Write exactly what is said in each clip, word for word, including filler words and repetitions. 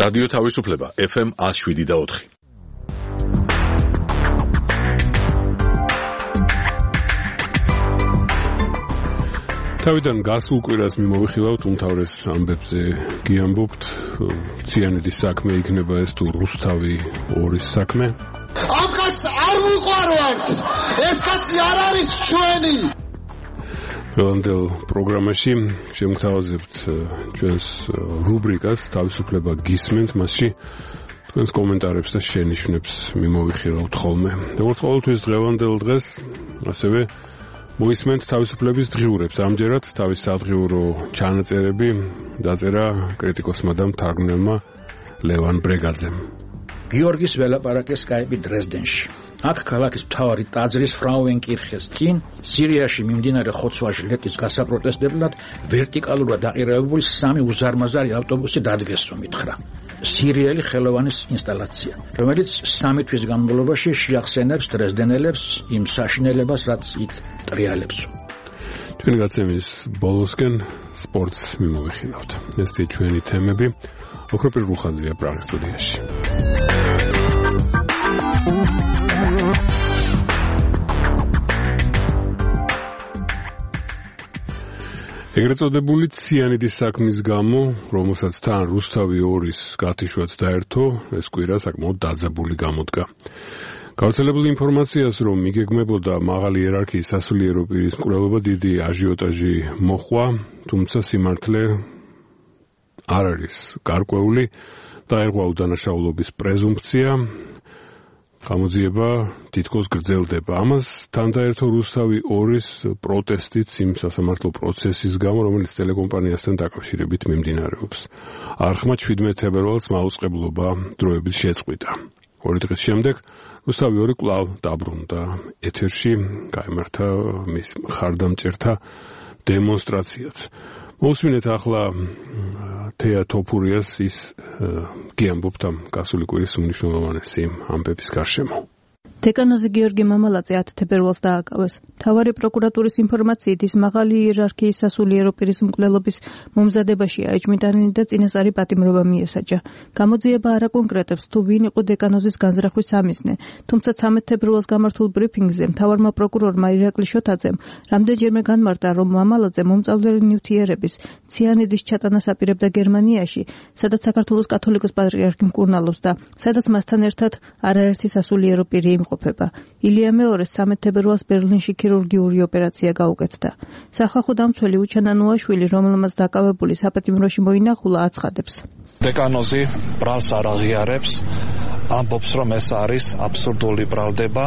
რადიო თავისუფლება ეფ ემ one oh seven და four. თავიდან გასულ კვირას მიმოვიხილავთ უმთავრეს ამბებზე გიამბობთ ციანიდის საქმე იქნება ეს თუ რუსთავი ორის საქმე ამ კაცს არ ვუყვარვართ ეს კაცი არ არის ჩვენი დღევანდელ პროგრამაში შემგთავაზებთ ჩვენს რუბრიკას თავისუფლება გისმენთ მასში თქვენს კომენტარებს და შენიშვნებს მიმოვიხილავთ ხოლმე როგორც ყოველთვის დღევანდელ დღეს ასევე მოისმენთ თავისუფლების დღიურებს ამჯერად თავის სადღიურო ჩანაწერები დაწერა კრიტიკოსმა და მთარგმნელმა ლევან ბრეგაძემ გიორგის ველაპარაკეს სკაიპი დრეზდენში აქ ქალაქის მთავარი ტაძრის ფრაუენკირხეს წინ სირიაში მიმდინარე ხოცვა-ჟლეტის გასაპროტესტებლად ვერტიკალურად დაყირებული სამი უზარმაზარი ავტობუსი დადგეს რომ ითხრა სირიელი ხელოვანის ინსტალაცია რომელიც სამი თვის განმავლობაში შეახსენებს დრეზდენელებს იმ საშინელებას რაც იქ ტრიალებს ჩვენი გაცემის ბოლოსკენ სპორტს მიმოვიხილავთ ესეთი ჩვენი თემები ოქროპირ რუხაძეა პრაღის სტუდიაში ეგრეთ წოდებული ციანიდის საქმის გამო, რომელსაც თან რუსთავი ორის გათიშვაც დაერთო, ეს კვირა საკმაოდ დაძაბული გამოდგა. გავრცელებული ინფორმაციას, რომ იგეგმებოდა მაღალი იერარქიის სასულიერო პირის მკვლელობა დიდი აჟიოტაჟი მოჰყვა, თუმცა სიმართლე არ არის გარკვეული, დაერღვა უდანაშაულობის პრეზუმფცია, გამოძიება თითქოს გრძელდება. ამას თან დაერთო რუსთავი ორის პროტესტიც იმ სასამართლო პროცესის გამო, რომელიც ტელეკომპანიასთან დაკავშირებით მიმდინარეობს. არხმა შვიდმეტ თებერვალს მაუწყებლობა დროებით შეწყვიტა. ორი დღის შემდეგ რუსთავი ორი კვლავ დაბრუნდა ეთერში, გაიმართა მის მხარდამჭერთა დემონსტრაციაც. მოусმინეთ ახლა თეა თოფურიას ის გიამბობთ ამ გასული კვირის უმნიშვნელოვანესი ამბების გარშემო. დეკანოზი გიორგი მამალაძე ათი თებერვალს დააკავეს. მთავარი პროკურატურის ინფორმაციით ის მაღალი იერარქიის სასულიერო პირის მკვლელობის მომზადებაში აიჭმიტანილი და წინასწარი პატიმრობა მიესაჯა. გამოძიება არ აკონკრეტებს თუ ვინ იყო დეკანოზის განზრახვის სამიზნე, თუმცა ცამეტ თებერვალს გამართულ ბრიფინგზე მთავარმა პროკურორმა ირაკლი შოთაძემ რამდენჯერმე განმარტა, რომ მამალაძე მომწავლელი ნივთიერების ციანიდის ჩატანას აპირებდა გერმანიაში, სადაც საქართველოს კათოლიკოს პატრიარქი მკურნალობს და სადაც მასთან ერთად არაერთი სასულიერო პირი იმყოფება. ილია მეორეს ცამეტ თებერვალს ბერლინში ქირურგიული ოპერაცია გაუკეთდა. სახალხო დამცველი უჩანა ნუაშვილი, რომელმაც დაკავებული საპატიმროში მოინახულა, აცხადებს. დეკანოზი ბრალს არ აღიარებს, ამბობს, რომ ეს არის აბსურდული ბრალდება,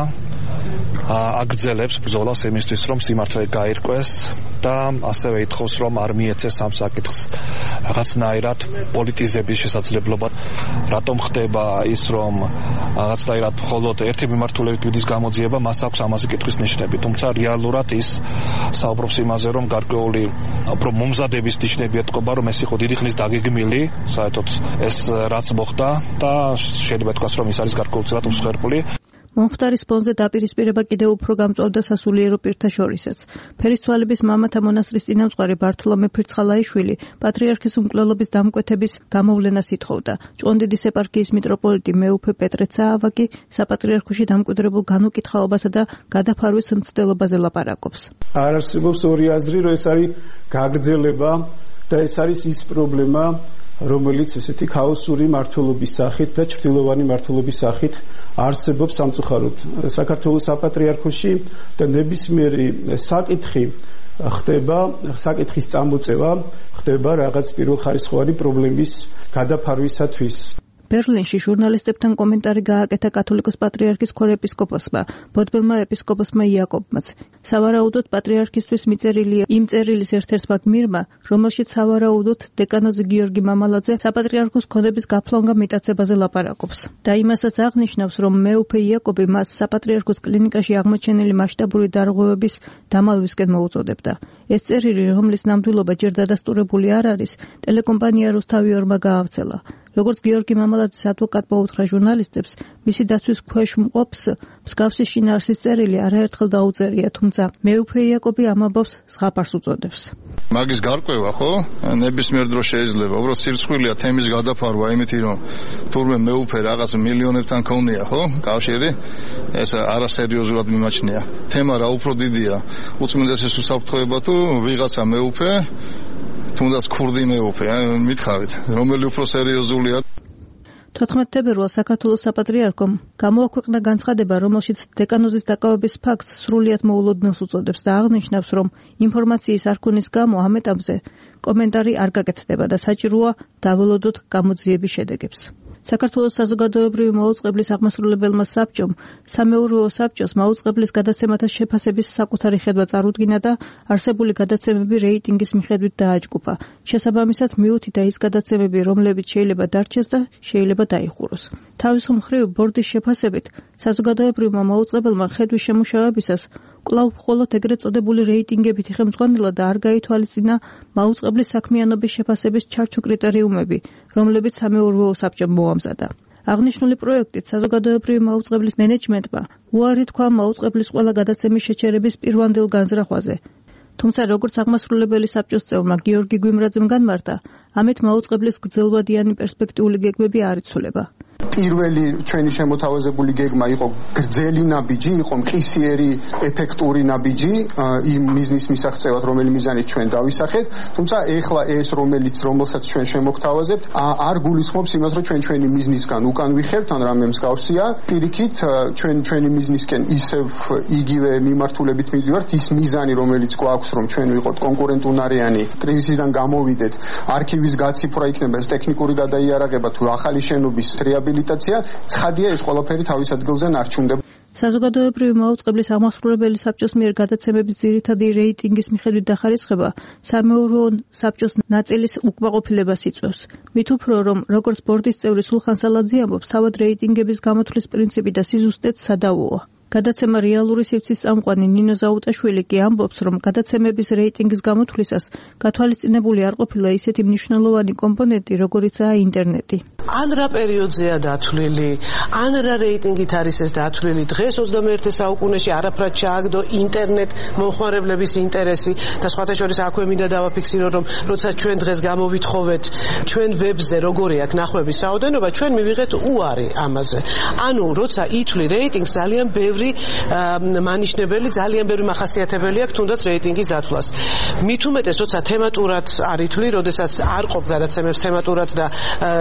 აგრძელებს ბრძოლას იმისთვის, რომ სიმართლე გაირკვეს და ასევე ითხოვს, რომ არ მიეცეს ამ საკითხს რაღაცნაირად პოლიტიზების შესაძლებლობა. რატომ ხდება ის, რომ რაღაცნაირად მხოლოდ ერთი მიმართულებით მიდის გამოძიება, მას აქვს ამაზე კითხვის ნიშნები, თუმცა რეალურად ის საუბრობს იმაზე, რომ გარკვეული უფრო მომზადების ნიშნები ეთყობა, რომ ეს იყო დიდი ხნის დაგეგმილი, საერთოდ ეს რაც მოხდა და შეიძლება თქვას, რომ ის არის გარკვეულწილად მსხვერპლი. მომხდარის ფონზე დაპირისპირება კიდევ უფრო გამწვავდა სასულიერო პირთა შორისაც. ფერისცვალების მამათა მონასტრის წინამძღვარი ბართლომე ფირცხალაიშვილი პატრიარქის უმკვლელობის დამკვეთების გამოვლენას ითხოვდა. ჭყონდიდის ეპარქიის მიტროპოლიტი მეუფე პეტრე ცაავაკი საპატრიარქოში დამკვიდრებულ განუკითხაობასა და გადაფარვის მცდელობაზე ლაპარაკობს. არ არსებობს ორი აზრი, რომ ეს არის გაგრძელება და ეს არის ის პრობლემა, რომელიც ესეთი ქაოსური მართლობის სახით და ჭრილოვანი მართლობის სახით არსებობს სამწუხაროდ საქართველოს საპატრიარქოში და ნებისმიერი საკითხი ხდება, საკითხის წამოწევა ხდება რაღაც პირველხარისხოვანი პრობლემის გადაფარვისათვის. ბერლინში ჟურნალისტებთან კომენტარი გააკეთა კათოლიკოს პატრიარქის ქორეპისკოპოსმა, ბოდბელმა ეპისკოპოსმა იაკობმაც. სავარაუდოდ პატრიარქისთვის მიწერილია იმ წერილის ერთ-ერთმა გმირმა, რომელშიც სავარაუდოდ დეკანოზი გიორგი მამალაძე საპატრიარქოს ქონების გაფლანგა მიტაცებაზე ლაპარაკობს. და იმასაც აღნიშნავს, რომ მეუფე იაკობი მას საპატრიარქოს კლინიკაში აღმოჩენილი მასშტაბური დარღვევების დამალვისკენ მოუწოდებდა. ეს წერილი, რომლის ნამდვილობა ჯერ დადასტურებული არ არის, ტელეკომპანია რუსთავი ორმა გაავრცელა. როგორც გიორგი მამალაძის ადვოკატმა უთხრა ჟურნალისტებს, მისი დაცვის ქვეშ მყოფს მსგავსი შინაარსის წერილი არაერთხელ დაუწერია, თუმცა მეუფე იაკობი ამ ამბავს ზღაპარს უწოდებს. მაგის გარკვევა ხო ნებისმიერ დროს შეიძლება უბრალოდ სირცხვილია თემის გადაფარვა იმითი რომ თურმე მეუფე რაღაც მილიონებთან ქონია ხო კავშირი ეს არასერიოზულად მიმაჩნია თემა რა უფრო დიდია უწმინდესის უსაფრთხოება თუ ვიღაცა მეუფე თუნდაც ქურდი მეუფე მითხარით რომელი უფრო სერიოზულია თოთხმეტ თებერვალს საქართველოს საპატრიარქომ გამოაქვეყნა განცხადება, რომელშიც დეკანოზის დაკავების ფაქტს სრულიად მოულოდნელს უწოდებს და აღნიშნავს, რომ ინფორმაციის არქონის გამო ამ ეტაპზე კომენტარი არ გაკეთდება და საჭიროა დაველოდოთ გამოძიების შედეგებს. საქართველოს საზოგადოებრივი მაუწყებლის აღმასრულებელმა საბჭომ სამეურვეო საბჭოს მაუწყებლის გადაცემათა შეფასების საკუთარი ხედვა წარუდგინა და არსებული გადაცემები რეიტინგის მიხედვით დააჯგუფა. შესაბამისად მიუთითა ის გადაცემები, რომლებიც შეიძლება დარჩეს და შეიძლება დაიხუროს. თავის მხრივ ბორდის შეფასებით საზოგადოებრივმა მაუწყებელმა ხედვის შემუშავებისას კვლავ მხოლოდ ეგრეთ წოდებული რეიტინგებით იხელმძღვანელა და არ გაითვალისწინა მაუწყებლის საქმიანობის შეფასების ჩარჩო კრიტერიუმები, რომლებიც სამეურვეო საბჭომ მოამზადა. აღნიშნული პროექტით საზოგადოებრივი მაუწყებლის მენეჯმენტმა უარი თქვა მაუწყებლის ყველა გადაცემის შეჩერების პირვანდელ განზრახვაზე. თუმცა როგორც აღმასრულებელი საბჭოს წევრმა გიორგი გვიმრაძემ განმარტა, ამით მაუწყებლის გრძელვადიანი პერსპექტიული გეგმები არ იცვლება. პირველი ჩვენი შემოთავაზებული გეგმა იყო გრძელი ნაბიჯი, იყო მყისიერი ეფექტური ნაბიჯი იმ მიზნის მისაღწევად, რომელი მიზანი ჩვენ დავისახეთ, თუმცა ეხლა ეს რომელიც რომელსაც ჩვენ შემოგთავაზებთ, არ გულისხმობს იმას, რომ ჩვენ ჩვენი მიზნისგან უკან ვიხევთ, ან რამე მსგავსია. პირიქით ჩვენ ჩვენი მიზნისკენ ისევ იგივე მიმართულებით მივდივართ, ის მიზანი რომელიც გვაქვს, რომ ჩვენ ვიყოთ კონკურენტუნარიანი, კრიზისიდან გამოვიდეთ, არქივის გაციფრვა იქნება, ეს ტექნიკური გადაიარაღება თუ ახალი შენობის რეაბილიტაცია, ცხადია ეს ყველაფერი თავის ადგილზე ნარჩუნდება. საზოგადოებრივი მაუწყებლის აღმასრულებელი საბჭოს მიერ გადაცემების ძირითადი რეიტინგის მიხედვით დახარისხება სამეურვეო საბჭოს ნაწილის უკმაყოფილებას იწვევს. მით უფრო რომ როგორც ბორდის წევრი სულხან სალაძე ამბობს, თავად რეიტინგების გამოთვლის პრინციპი და სიზუსტეც სადავოა. გადაცემა რეალური სივრცის წამყვანი ნინო ზაუტაშვილი კი ამბობს, რომ გადაცემების რეიტინგის გამოთვლისას გათვალისწინებული არ ყოფილა ისეთი მნიშვნელოვანი კომპონენტი, როგორიცაა ინტერნეტი. ან რა პერიოდზეა დათვლილი, ან რა რეიტინგით არის ეს დათვლილი. დღეს ოცდამეერთე საუკუნეში არაფრად ჩააგდო ინტერნეტ მომხმარებლების ინტერესი და სხვათა შორის აქვე მინდა დავაფიქსირო, რომ როცა ჩვენ დღეს გამოვითხოვეთ ჩვენ ვებზე როგორი აქვს ნახვების რაოდენობა, ჩვენ მივიღეთ უარი ამაზე. ანუ როცა ითვლი რეიტინგს ძალიან ბევრი მანიშნებელი, ძალიან ბევრი მახასიათებელი აქვს თუნდაც რეიტინგის დათვლას. მით უმეტეს როცა თემატურად არ ითვლი, როდესაც არ ყოფ გადაცემებს თემატურად და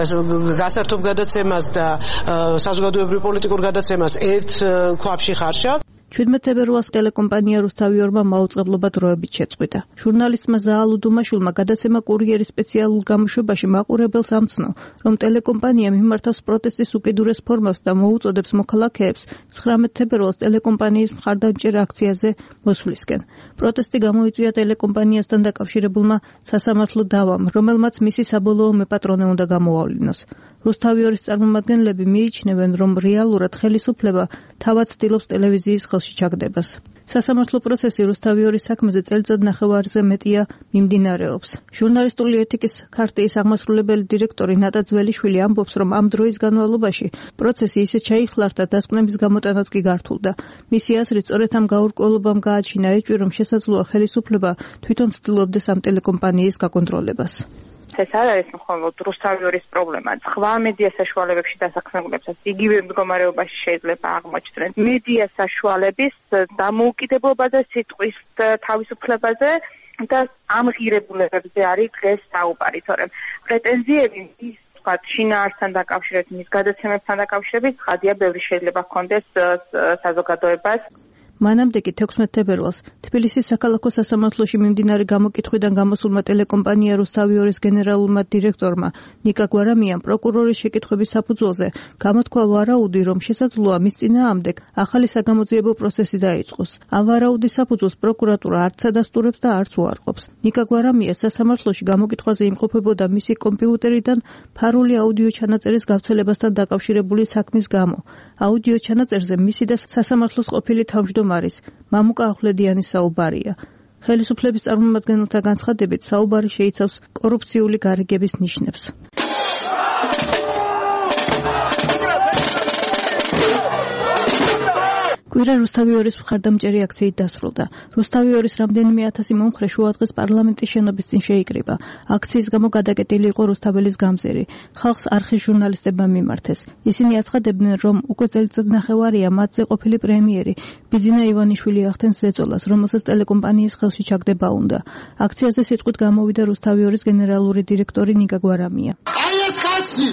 გასართობ გადაცემას და საზოგადოებრივ პოლიტიკურ გადაცემას ერთ ქვაბში ხარშა. ჩვიდმეტ თებერვალს ტელეკომპანია რუსთავიორმა მაუწყებლობა დროებით შეწყვიტა. ჟურნალისტმა ზაალ უდუმაშვილმა გადაცემა კურიერის სპეციალურ გამოშვებაში მაყურებელს ამცნო, რომ ტელეკომპანია მიმართავს პროტესტის უკიდურეს ფორმას და მოუწოდებს მოქალაქეებს ცხრამეტ თებერვალს ტელეკომპანიის მხარდამჭერ აქციაზე მოსვლისკენ. პროტესტი გამოიწვია ტელეკომპანიასთან დაკავშირებულმა სასამართლო დავამ, რომელმაც მისი საბოლოო მეპატრონე უნდა გამოავლინოს. რუსთავიორის წარმომადგენლები მიიჩნევენ, რომ რეალურად ხელისუფლება თავად ცდილობს ტელევიზიის ხელში ჩაგდებას. სასამართლო პროცესი რუსთავიორის საქმეზე წელიწად ნახევარზე მეტია მიმდინარეობს. ჟურნალისტური ეთიკის ქარტიის აღმასრულებელი დირექტორი ნატა ძველიშვილი ამბობს, რომ ამ დროის განმავლობაში პროცესი ისე ჩაიხლარდა, დასკვნების გამოტანაც კი გართულდა. მისი აზრით, სწორედ ამ გაურკვევლობამ გააჩინა ეჭვი, რომ შესაძლოა ხელისუფლება თვითონ ცდილობდეს ამ ტელეკომპანიის გაკონტროლებას. ეს არ არის მხოლოდ რუსთავიორის პრობლემა. სხვა მედია საშუალებებში დასაქმებულებსაც იგივე მდგომარეობაში შეიძლება აღმოჩნდნენ. მედია საშუალების დამოუკიდებლობაზე, სიტყვის თავისუფლებაზე და ამ ღირებულებებზე არის დღეს საუბარი, თორემ პრეტენზიები ის ვთქვათ, შინაარსთან დაკავშირებით, მის გადაცემებთან დაკავშირებით, ხადია ბევრი შეიძლება ჰქონდეს საზოგადოებას. მანამდე კი თექვსმეტ თებერვალს თბილისის საქალაქო სასამართლოში მიმდინარე გამოკითხვიდან გამოსულმა ტელეკომპანია რუსთავიორის გენერალურმა დირექტორმა ნიკა გვარამიამ პროკურორის შეკითხვების საფუძველზე გამოთქვა ვარაუდი, რომ შესაძლოა მის წინააღმდეგ ახალი საგამოძიებო პროცესი დაიწყოს. ამ ვარაუდის საფუძველს პროკურატურა არც ადასტურებს და არც უარყოფს. ნიკა გვარამია სასამართლოში გამოკითხვაზე იმყოფებოდა მისი კომპიუტერიდან ფარული აუდიო ჩანაწერის გავრცელებასთან დაკავშირებული საქმის გამო. აუდიო ჩანაწერზე მისი და სასამართლოს ყოფილი თავმჯდომარე მარის მამუკა ახვლედიანის საუბარია. ხელისუფლების წარმომადგენელთა განცხადებით საუბარი შეიცავს კორუფციული გარიგების ნიშნებს. კვირა რუსთავიორის მხარდამჭერი აქციით დასრულდა. რუსთავიორის რამდენიმე ათასი მომხრე შუადღეს პარლამენტის შენობის წინ შეიკრიბა. აქციის გამო გადაკეტილი იყო რუსთაველის გამზირი. ხალხს არხის ჟურნალისტებმა მიმართეს. ისინი აცხადებდნენ, რომ უკვე წელიწად ნახევარია მათზე ყოფილი პრემიერი ბიძინა ივანიშვილი ახდენს ზეწოლას, რომელსაც ტელეკომპანიის ხელში ჩაგდება უნდა. აქციაზე სიტყვით გამოვიდა რუსთავიორის გენერალური დირექტორი ნიკა გვარამია. აი ეს კაცი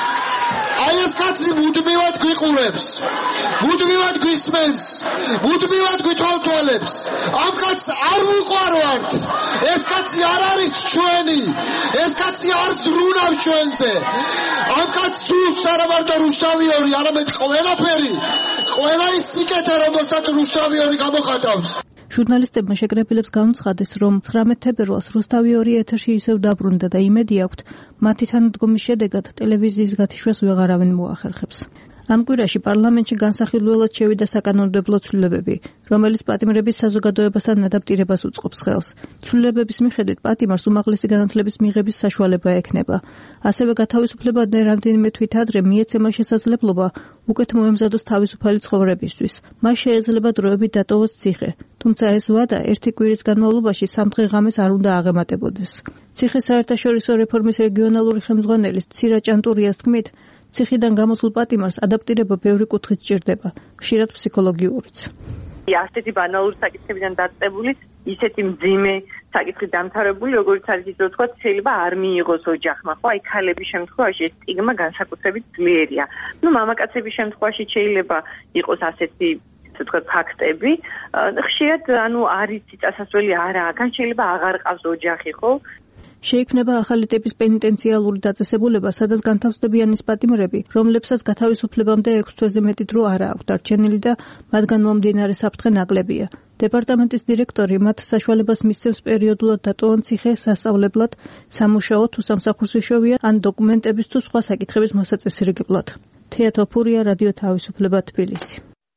აი ეს კაცი მუდმივად გვიყურებს, მუდმივად გვისმენს, მუდმივად გვითვალთვალებს. ამ კაცს არ ვუყვარვართ. ეს კაცი არ არის ჩვენი. ეს კაცი არ ზრუნავს ჩვენზე. ამ კაცს სულს არა მარტო რუსთავიორი, არამედ ყველაფერი, ყველა ის სიკეთე, რომელსაც რუსთავიორი გამოხატავს. ჟურნალისტებმა შეკრებილებს განუცხადეს, რომ ცხრამეტ თებერვალს რუსთავიორი ეთერში ისევ დაბრუნდა და იმედი აქვთ, მათი თანადგომის შედეგად ტელევიზიის გათიშვას ვეღარავინ მოახერხებს. ამ კვირაში პარლამენტში განსახილველად შევიდა საკანონმდებლო ცვლილებები, რომელიც პატიმრების საზოგადოებასთან ადაპტირებას უწყობს ხელს. ცვლილებების მიხედვით პატიმარს უმაღლესი განათლების მიღების საშუალება ექნება. ასევე გათავისუფლებამდე რამდენიმე თვით ადრე მიეცემა შესაძლებლობა უკეთ მოემზადოს თავისუფალი ცხოვრებისთვის. მას შეეძლება დროებით დატოვოს ციხე, თუმცა ეს ვადა ერთი კვირის განმავლობაში სამდღე ღამეს არ უნდა აღემატებოდეს. ციხის საერთაშორისო რეფორმის რეგიონალური ხელმძღვანელის ცირა ჭანტურიას თქმით, ციხიდან გამოსულ პატიმარს ადაპტირება ბევრი კუთხით სჭირდება, ხშირად ფსიქოლოგიურიც. ასეთი ბანალური საკითხებიდან დაწყებული, ისეთი მძიმე საკითხი დამთავრებული, როგორც არის ის, რომ თქვა, შეიძლება არ მიიღოს ოჯახმა, ხო? აი ქალების შემთხვევაში ეს სტიგმა განსაკუთრებით ძლიერია. ნუ მამაკაცების შემთხვევაში შეიძლება იყოს ასეთი თქვა ფაქტები, ხშირად ანუ არის წასასვლელი არაა, შეიძლება აღარ ყავს ოჯახი, ხო? შეიქმნება ახალი ტიპის პენიტენციალური დაწესებულება, სადაც განთავსდებიან ის პატიმრები, რომლებსაც გათავისუფლებამდე ექვს თვეზე მეტი დრო არა აქვთ დარჩენილი და მათგან მომდინარე საფრთხე ნაკლებია. დეპარტამენტის დირექტორი მათ საშუალებას მისცემს პერიოდულად დატოვონ ციხე სასწავლებლად, სამუშაო თუ სამსახურში შევიან ან დოკუმენტების თუ სხვა საკითხების მოსაწესრიგებლად. თეა თოფურია, რადიო თავისუფლება, თბილისი.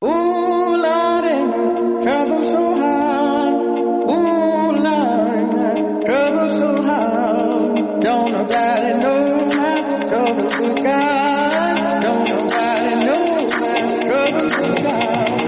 Don't nobody know my trouble with God. Don't nobody know my trouble with God.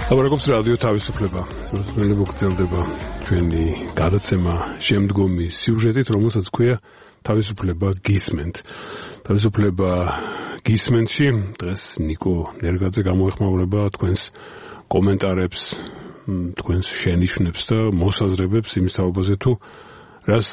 ლაპარაკობს რადიო თავისუფლება. მოსმენელი მოგწევდება ჩვენი გადაცემა შემდგომი სიუჟეტით, რომელსაც ქვია თავისუფლება გისმენთ. თავისუფლება გისმენთში დღეს ნიკო ნერგაძე გამოეხმაურება თქვენს კომენტარებს, თქვენს შენიშვნებს და მოსაზრებებს იმის თაობაზე თუ რას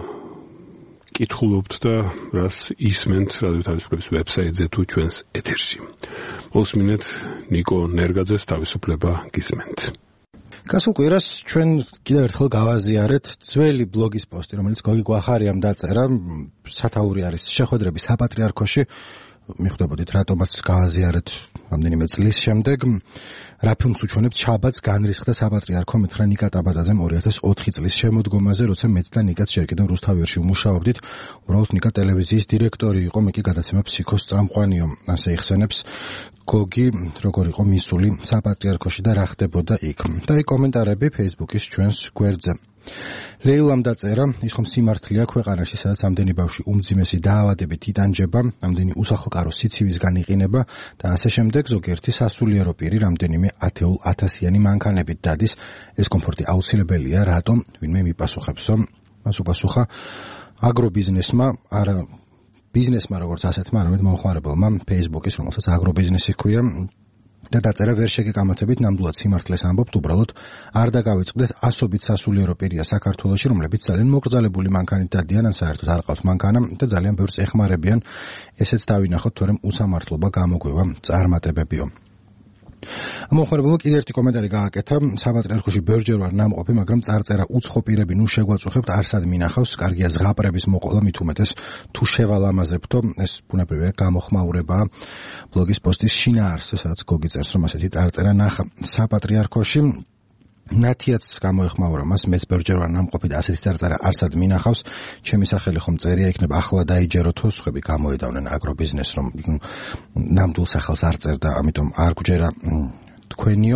კითხულობთ და რას ისმენთ რადიო თავისუფლების ვებსაიტზე თუ ჩვენს ეთერში. მოსმინეთ ნიკო ნერგაძეს თავისუფლება გისმენთ. გასულ კვირას ჩვენ კიდევ ერთხელ გავაზიარეთ ძველი ბლოგის პოსტი, რომელიც გოგი გვახარიამ დაწერა, სათაური არის შეხვედრების საპატრიარქოში. მიხვდებოდით რატომაც გავაზიარეთ რამდენიმე წლის შემდეგ. რა ფილმს უჩვენებთ შაბათს განრისხდა საპატრიარქო მითხრა ნიკა ტაბადაძემ ორი ათას ოთხი წლის შემოდგომაზე, როცა მეც და ნიკაც ჯერ კიდევ რუსთავიერში ვმუშაობდით. უბრალოდ ნიკა ტელევიზიის დირექტორი იყო, მე კი გადაცემა ფსიქოს წამყვანიო, ასე იხსენებს გოგი, როგორ იყო მისული საპატრიარქოში და რა ხდებოდა იქ. და აი კომენტარები Facebook-ის ჩვენს გვერდზე. ლეილამ დაწერა, ის ხომ სიმართლეა ქვეყანაში, სადაც ამდენი ბავშვი უმძიმესი დაავადებით იტანჯება, ამდენი უსახლკარო სიცივისგან იყინება და ასე შემდეგ, ზოგიერთი სასულიერო პირი რამდენიმე ათეულ ათასიანი მანქანებით დადის. ეს კომფორტი აუცილებელია, რატომ? ვინმე მიპასუხებსო. მას უპასუხა აგრობიზნესმა, არა ბიზნესმა როგორც ასეთმა, არამედ მომხმარებელმა Facebook-ის, რომელსაც აგრობიზნესი ჰქვია. და დაწერა ვერ შეგეკამათებით, ნამდვილად სიმართლეს ამბობთ, უბრალოდ არ დაგავიწყდეთ ასობით სასულიერო პირია საქართველოში, რომლებიც ძალიან მოკრძალებული მანქანით დადიან, ან საერთოდ არ ყავთ მანქანა და ძალიან ბევრს ეხმარებიან. ესეც დავინახოთ, თორემ უსამართლობა გამოგვივა წარმატებებიო. მომხმარებელმა კიდევ ერთი კომენტარი გააკეთა, საპატრიარქოში ბევრჯერ ვარ ნამყოფი, მაგრამ წარწერა უცხო პირები ნუ შეგვაწუხებთ, არსად მინახავს, კარგია ზღაპრების მოყოლა, მით უმეტეს თუ შევალამაზებთო, ეს ბუნებრივია გამოხმაურებაა ბლოგის პოსტის შინაარსზე, სადაც გოგი წერს, რომ ასეთი წარწერა ნახა საპატრიარქოში. ნათიაც გამოეხმაურა მას, მეც ბევრჯერ ვარ ნამყოფი და ასეთი წარწერა არსად მინახავს, ჩემი სახელი ხომ წერია, იქნება ახლა დაიჯეროთო, სხვები გამოედავნენ აგრობიზნესს, რომ ნამდვილ სახელს არ წერდა, ამიტომ არ გვჯერა თქვენიო.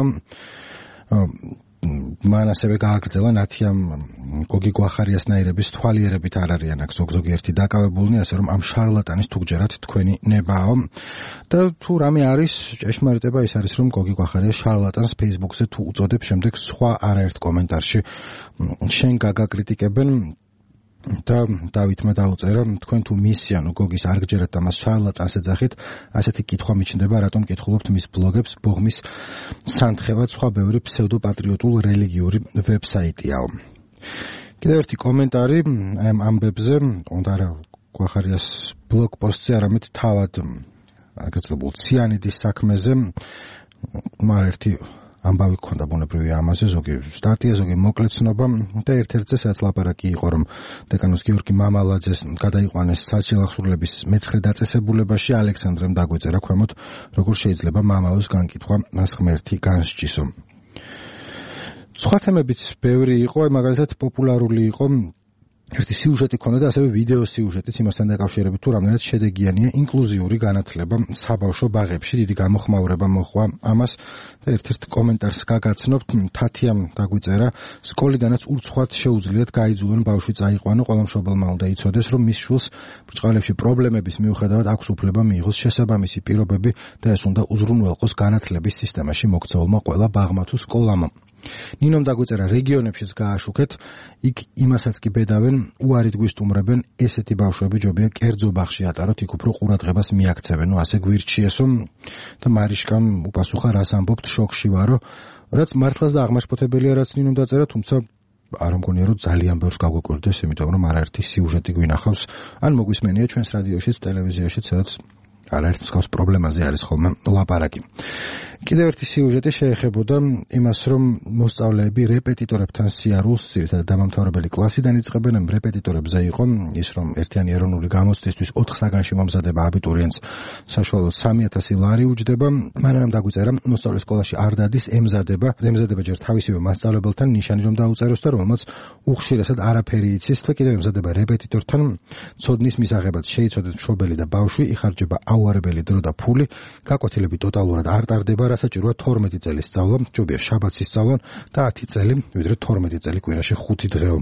მან ასევე გააგრძელა, ნათიამ გოგი გვახარიასნაირების თვალიერებით არ არიან აქ ზოგ-ზოგიერთი დაკავებულნი, ასე რომ ამ შარლატანის თუ გჯერათ თქვენი ნებაო. და თუ რამე არის ჭეშმარიტება, ის არის რომ გოგი გვახარია შარლატანს Facebook-ზე თუ უწოდებ, შემდეგ სხვა არაერთ კომენტარში შენ გაგაკრიტიკებენ და დავითმა დაუწერა, თქვენ თუ მისიან გოგის არ გჯერათ და მას შარლატანს ეძახით, ასეთი კითხვა მიჩნდება, რატომ კითხულობთ მის ბლოგებს, ბოღმის სანთხევად სხვა ბევრი ფსევდოპატრიოტულ რელიგიური ვებსაიტიაო. კიდევ ერთი კომენტარი ამ ამბებზე, უნდა რა გვახარიას ბლოგ პოსტზე, არამედ თავად აგრძელებულ ციანიდის საქმეზე, მაგრამ ერთი ამბავი გქონდა ბუნებრივია ამაზე, ზოგი სტატია, ზოგი მოკლე ცნობა და ერთ-ერთზე სადაც ლაპარაკი იყო, რომ დეკანოს გიორგი მამალაძეს გადაიყვანეს საჯელახსურლების მეცხრე დაწესებულებაში, ალექსანდრემ დაგვეწერა ქვემოთ, როგორ შეიძლება მამალოს განკითხვა მას ღმერთი განსჯისო. სხვა თემებიც ბევრი იყო, მაგალითად პოპულარული იყო ერთი სიუჟეტი ქონდა და ასევე ვიდეო სიუჟეტიც იმასთან დაკავშირებით, თუ რამდენად შედეგიანია ინკლუზიური განათლება საბავშვო ბაღებში. დიდი გამოხმაურება მოხვა ამას და ერთ-ერთ კომენტარს გაგაცნობთ, თათიამ დაგვიწერა, სკოლიდანაც ურცხვად შეუძლიათ გაიძულონ ბავშვი წაიყვანო, ყველა მშობელმა უნდა იცოდეს, რომ მის შვილს ბრჭყალებში პრობლემების მიუხედავად აქვს უფლება მიიღოს შესაბამისი პირობები და ეს უნდა უზრუნველყოს განათლების სისტემაში მოქცეულმა ყველა ბაღმა თუ სკოლამ. ნინომ დაგვიწერა, რეგიონებშიც გააშუქეთ, იქ იმასაც კი ბედავენ, უარით გვისტუმრებენ, ესეთი ბავშვები ჯობია კერძო ბაღში ატაროთ, იქ უფრო ყურადღებას მიაქცევენ, ნუ ასე გვირჩიესო და მარიშკამ უპასუხა, რას ამბობთ, შოკში ვარო, რაც მართლაც და აღმაშფოთებელია, რაც ნინომ დაწერა, თუმცა არ მგონია, რომ ძალიან ბევრს გაგვიკვირდეს, იმიტომ რომ არაერთი სიუჟეტი გვინახავს, ან მოგვისმენია ჩვენს რადიოშიც, ტელევიზიაშიც, სადაც არაერთ მსგავს პრობლემაზე არის ხოლმე ლაპარაკი. კიდევ ერთი სიუჟეტი შეეხებოდა იმას, რომ მოსწავლეები რეპეტიტორებთან სიარულს, ძირითადად დამამთავრებელი კლასიდან იწყებენ, ამ რეპეტიტორებზე იყო ის, რომ ერთიანი ეროვნული გამოცდისთვის ოთხ საგანში მომზადება აბიტურიენტს საშუალოდ სამი ათასი ლარი უჯდება. მანამ დაგვიწერა, მოსწავლე სკოლაში არ დადის, ემზადება, ემზადება ჯერ თავისივე მასწავლებელთან, ნიშანი რომ დაუწეროს და რომელმაც უხშირესად არაფერი იცის და კიდევ ემზადება რეპეტიტორთან, ცოდნის მისაღებად შეიცოდეთ მშობელი და ბავშვი, იხარჯება აუარებელი დრო და ფული, გაკვეთილები ტოტალურად არ ტარდება, საჭიროა თორმეტი წელი სწავლა, ჯობია შაბათს ისწავლონ და ათი წელი, ვიდრე თორმეტი წელი კვირაში ხუთი დღეო.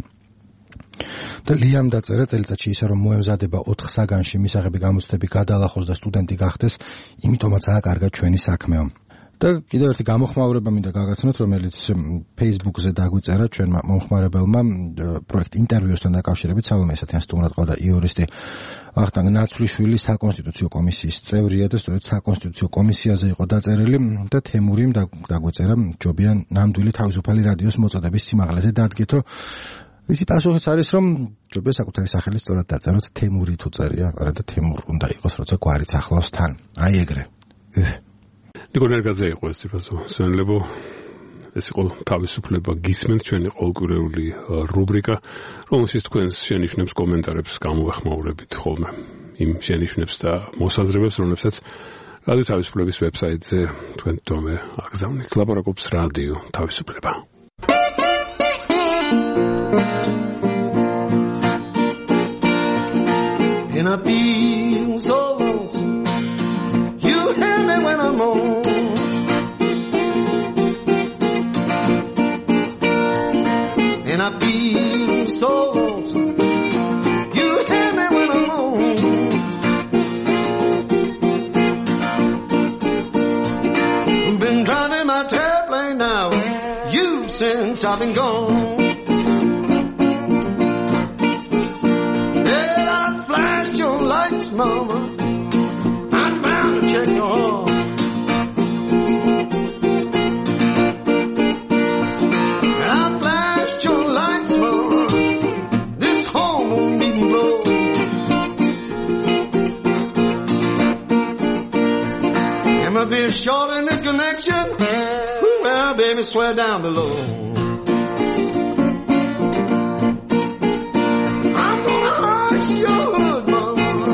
და ლიამ დაწერა წელიწადში ისე რომ მოემზადება ოთხ საგანში მისაღები გამოცდები გადალახოს და სტუდენტი გახდეს, იმიტომაც ააკარგა ჩვენი საქმეო. და კიდევ ერთი გამოხმაურება მინდა გაგაცნოთ, რომელიც Facebook-ზე დაგვიწერა ჩვენმა მომხმარებელმა პროექტ ინტერვიუსთან დაკავშირებით. სალომე ესათიან სტუმრად ყავდა იურისტი ვახტანგ ნაცვლიშვილი, საკონსტიტუციო კომისიის წევრია და სწორედ საკონსტიტუციო კომისიაზე იყო დაწერილი და თემურიმ დაგვიწერა ჯობიან ნამდვილი თავისუფალი რადიოს მოწოდების სიმაღლეზე დადგეთო. ისი პასუხიც არის, რომ ჯობია საკუთარი სახელი სწორად დაწეროთ თემური თუ წერია, არა და თემურ უნდა იყოს, როცა გვარიც ახლავს თან. აი ეგრე. ნიკო ნერგაძე იყო ეს ფასო. სვენლებო ეს იყო თავისუფლება გისმენთ, ჩვენი ყოველკვირეული რუბრიკა, რომელშიც თქვენს შენიშვნებს, კომენტარებს გამოვეხმაურებით ხოლმე. იმ შენიშვნებს და მოსაზრებებს, რომლებსაც რადიო თავისუფლების ვებსაიტზე თქვენ თვე აგზავნით. ლაპარაკობს რადიო თავისუფლება. And I feel so lonesome. You hear me when I'm on. And I feel so lonesome. You hear me when I'm on. Been driving my airplane now. You since I've been gone. Mama, I'm bound to check your heart. I flashed your lights, Mama. This home won't even blow. There must be a short in this connection. Well, baby, swear down below. I'm gonna hush your hood, Mama.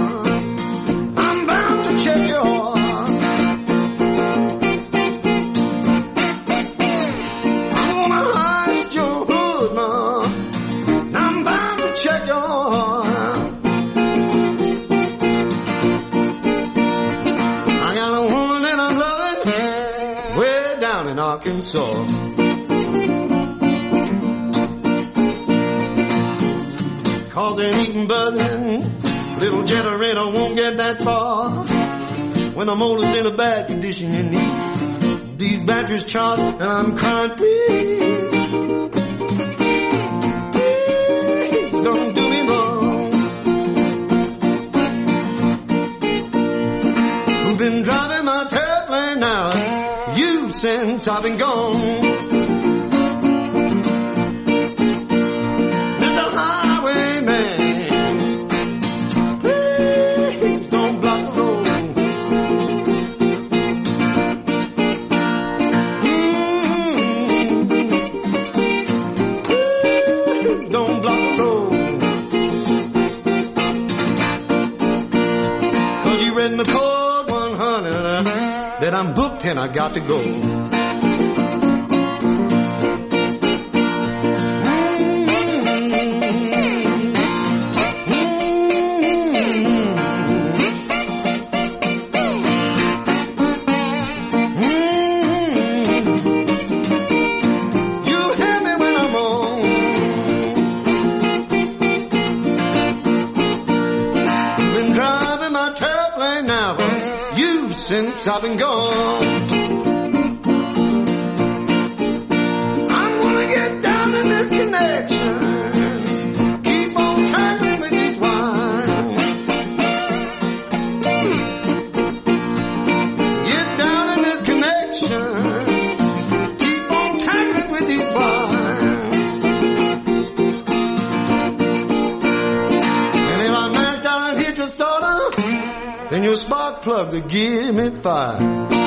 Arkansas. Cause an eating buzzing, little generator won't get that far. When the motor's in a bad condition and need these batteries charged, and I'm crying, please, please don't do me wrong. I've been driving my airplane now since I've been gone. There's a highwayman. Please don't block the road. Mm-hmm. Please don't block the road. Cause you read in the code one hundred that I'm booked and I got to go. Since I've been gone, I'm gonna get down in this connection. Keep on turning with these wines. Get down in this connection. Keep on turning with these wines. And if I mashed out and hit your soda, then your spark plug to give me fire.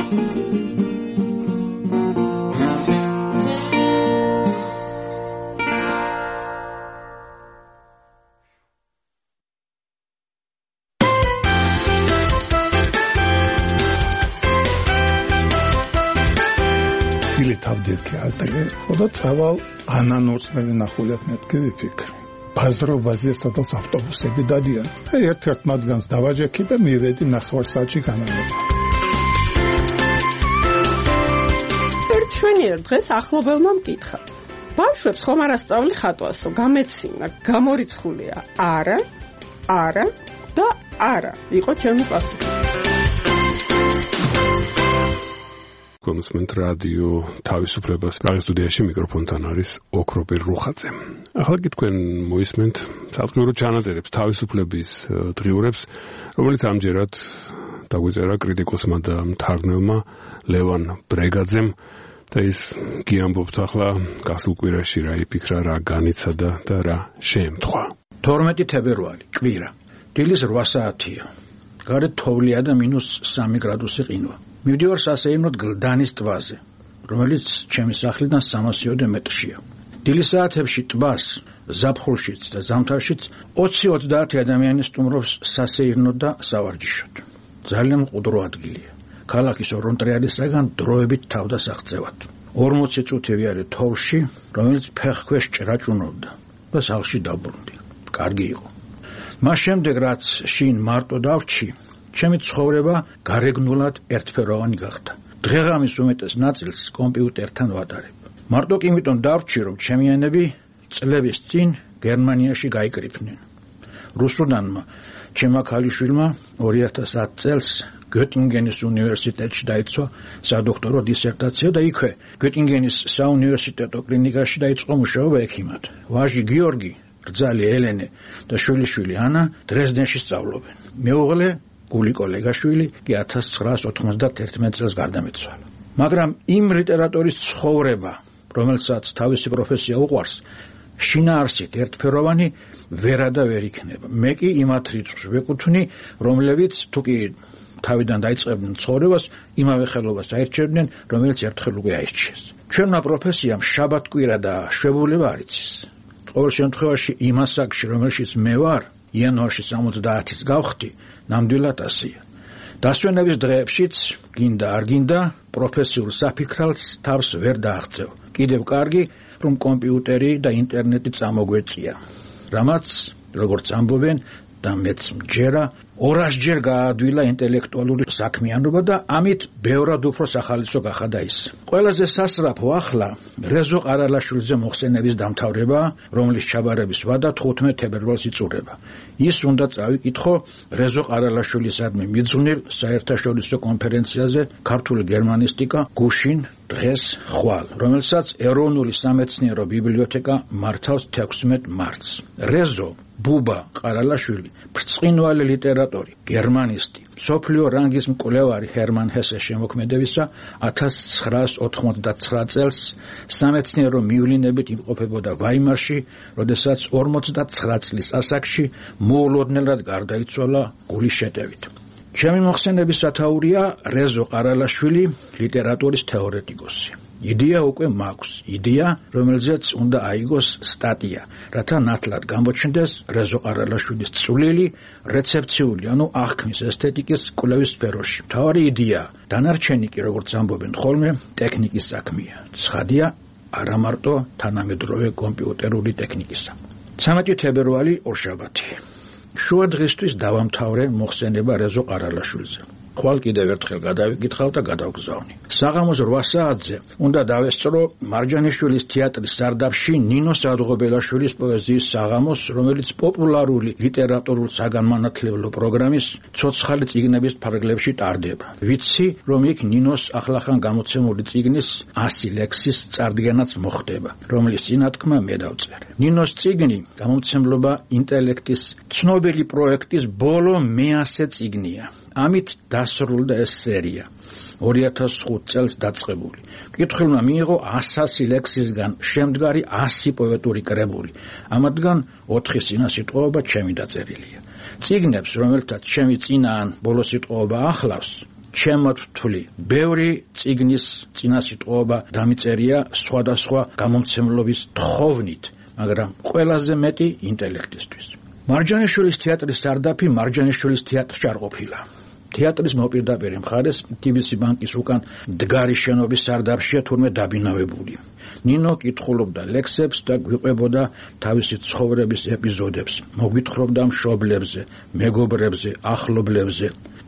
Ili tabdirki alteres. Oda caval ananors me vinaxuliat metke vifikr. ბაზრობაზე სადაც ავტობუსები დადიან. აი ერთ-ერთ მათგანს დავაჯექი და მივედი ნახევარსაათში განავრება. ერთ შვენიერ დღეს ახლობელმა მკითხა. ბავშვებს ხომ არ ასწავლი ხატვასო, გამეცინა, გამორიცხულია. არა, არა და არა. იყო ჩემი პასუხი. კონსმენტ რადიო თავისუფლებას რაღის სტუდიაში მიკროფონთან არის ოქროპირ რუხაძე. ახლა კი თქვენ მოისმენთ სატყურო ჩანაწერებს თავისუფლების დღიურებს, რომელიც ამჯერად დაგვიწერა კრიტიკოსმა და მთარგმნელმა ლევან ბრეგაძემ და ის გიამბობთ ახლა გასულ კვირაში რა იფიქრა, რა განიცადა და რა შეემთხვა. თორმეტი თებერვალი, კვირა. დილის რვა საათია. გარეთ თოვლია და მინუს სამი გრადუსი ყინვა. მივდივარ სასეირნოდ გლდანის ტბაზე, რომელიც ჩემი სახლიდან სამასიოდე მეტრშია. დილის საათებში ტბას, ზაფხულშიც და ზამთარშიც ოცი ოცდაათი ადამიანი სტუმრობს სასეირნოდ და სავარჯიშოდ. ძალიან მყუდრო ადგილია. ქალაქის ორონტრიალისაგან დროებით თავდასაღწევად. ორმოცი წუთი ვიარე თოვლში, რომელიც ფეხქვეშ ჭრაჭუნობდა და სახლში დაბრუნდი. კარგი იყო. მას შემდეგ რაც შინ მარტო დავრჩი, ჩემი ცხოვრება გარეგნულად ერთფეროვანი გახდა. დღეღამის უმეტეს ნაწილს კომპიუტერთან ვატარებ. მარტო კი იმიტომ დავრჩი, რომ ჩემიანები წლების წინ გერმანიაში გაიკრიფნენ. რუსუდანმა ჩემმა ქალიშვილმა ორი ათას ათი წელს გეტინგენის უნივერსიტეტში დაიცვა სადოქტორო დისერტაცია და იქვე გეტინგენის საუნივერსიტეტო კლინიკაში დაიწყო მუშაობა ექიმად. ვაჟი გიორგი, რძალი ელენე და შვილიშვილი ანა დრეზდენში სწავლობენ. მეუღლე გული კოლეგაშვილი კი ათას ცხრაას ოთხმოცდაერთმეტ წელს გარდამეცვალა. მაგრამ იმ ლიტერატურის ცხოვრება, რომელსაც თავისი პროფესია უყვარს, შინაარსით ერთფეროვანი ვერა და ვერ იქნება. მე კი იმათ რიცხვს ვეკუთვნი, რომლებიც თუ კი თავიდან დაიწყებდნენ ცხოვრებას, იმავე ხელობას აირჩევდნენ, რომელიც ერთხელ უკვე აირჩიეს. ჩვენმა პროფესიამ შაბათკვირა და შვებულება არ იცის. ყოველ შემთხვევაში იმ ასაკში, რომელშიც მე ვარ, იანვარში სამოცდაათის გავხდი, ნამდვილად ასია. დასვენების დღეებშიც, გინდა არ გინდა, პროფესიულ საფიქრალს თავს ვერ დააღწევ. კიდევ კარგი, რომ კომპიუტერი და ინტერნეტი წამოგვეწია. რამაც, როგორც ამბობენ და მეც მჯერა, ორასჯერ გაადვილა ინტელექტუალური საქმიანობა და ამით ბევრად უფრო სახალისო გახადა ის. ყველაზე სასწრაფო ახლა რეზო ყარალაშვილზე მოხსენების დამთავრება, რომლის ჩაბარების ვადა თხუთმეტ თებერვალს იწურება. ის უნდა წავიკითხო რეზო ყარალაშვილისადმი მიძღვნილ საერთაშორისო კონფერენციაზე ქართული გერმანისტიკა გუშინ დღეს ხვალ, რომელსაც ეროვნული სამეცნიერო ბიბლიოთეკა მართავს თექვსმეტ მარტს. რეზო ბუბა ყარალაშვილი, ბრწყინვალე ლიტერატორი, გერმანისტი, მსოფლიო რანგის მკვლევარი ჰერმან ჰესეს შემოქმედებისა ათას ცხრაას ოთხმოცდათვრამეტ წელს სამეცნიერო მივლინებით იმყოფებოდა ვაიმარში, როდესაც ორმოცდათცხრა წლის ასაკში მოულოდნელად გარდაიცვალა გულის შეტევით. ჩემი მოხსენების სათაურია რეზო ყარალაშვილი, ლიტერატურის თეორეტიკოსი. იდეა უკვე მაქვს, იდეა, რომელზეც უნდა აიგოს სტატია, რათა ნათლად გამოჩნდეს რეზო ყარალაშვილის წვლილი რეცეფციული, ანუ აღქმის ესთეტიკის კვლევის სფეროში. მთავარი იდეა, დანარჩენი კი, როგორც ამბობენ ხოლმე, ტექნიკის საქმეა. ცხადია, არა მარტო თანამედროვე კომპიუტერული ტექნიკისა. ცამეტი თებერვალი ორშაბათი. შუა დღისთვის დავამთავრე მოხსენება რეზო ყარალაშვილზე. ხვალ კიდევ ერთხელ გადავიკითხავ და გადავგზავნი. საღამოს რვა საათზე უნდა დავესწრო მარჯანიშვილის თეატრის სარდაფში ნინო სადღობელაშვილის პოეზიის საღამოს, რომელიც პოპულარული ლიტერატურულ საგანმანათლებლო პროგრამის ცოცხალი წიგნების ფარგლებში ტარდება. ვიცი, რომ იქ ნინოს ახლახან გამოცემული წიგნის ასი ლექსის წარდგენაც მოხდება, რომლის წინათქმა მე დავწერე. ნინოს წიგნი გამომცემლობა ინტელექტის ცნობილი პროექტის ბოლო მეასე წიგნია. ამით დასრულდა ეს სერია. ორი ათას ხუთი წელს დაწყებული. კითხულმა მიიღო ასი ლექსისგან შემდგარი ასი პოეტური კრებული. ამათგან ოთხი წინასიტყვაობა ჩემი დაწერილია. წიგნებს, რომელთაც ჩემი წინა ან ბოლო სიტყვაობა ახლავს, ჩემოთ ვთვლი. ბევრი წიგნის წინასიტყვაობა დამიწერია სხვადასხვა გამომცემლობის თხოვნით, მაგრამ ყველაზე მეტი ინტელექტისთვის. მარჯანიშვილის თეატრის სარდაფი მარჯანიშვილის თეატრში არ ყოფილა. თეატრის მოპირდაპირე მხარეს ტიბისი ბანკის უკან დგარი შენობის სარდაფშია თურმე დაბინავებული. ნინო კითხულობდა ლექსებს და გვიყვებოდა თავისი ცხოვრების ეპიზოდებს. მოგვითხრობდა მშობლებზე, მეგობრებზე, ახლობლებზე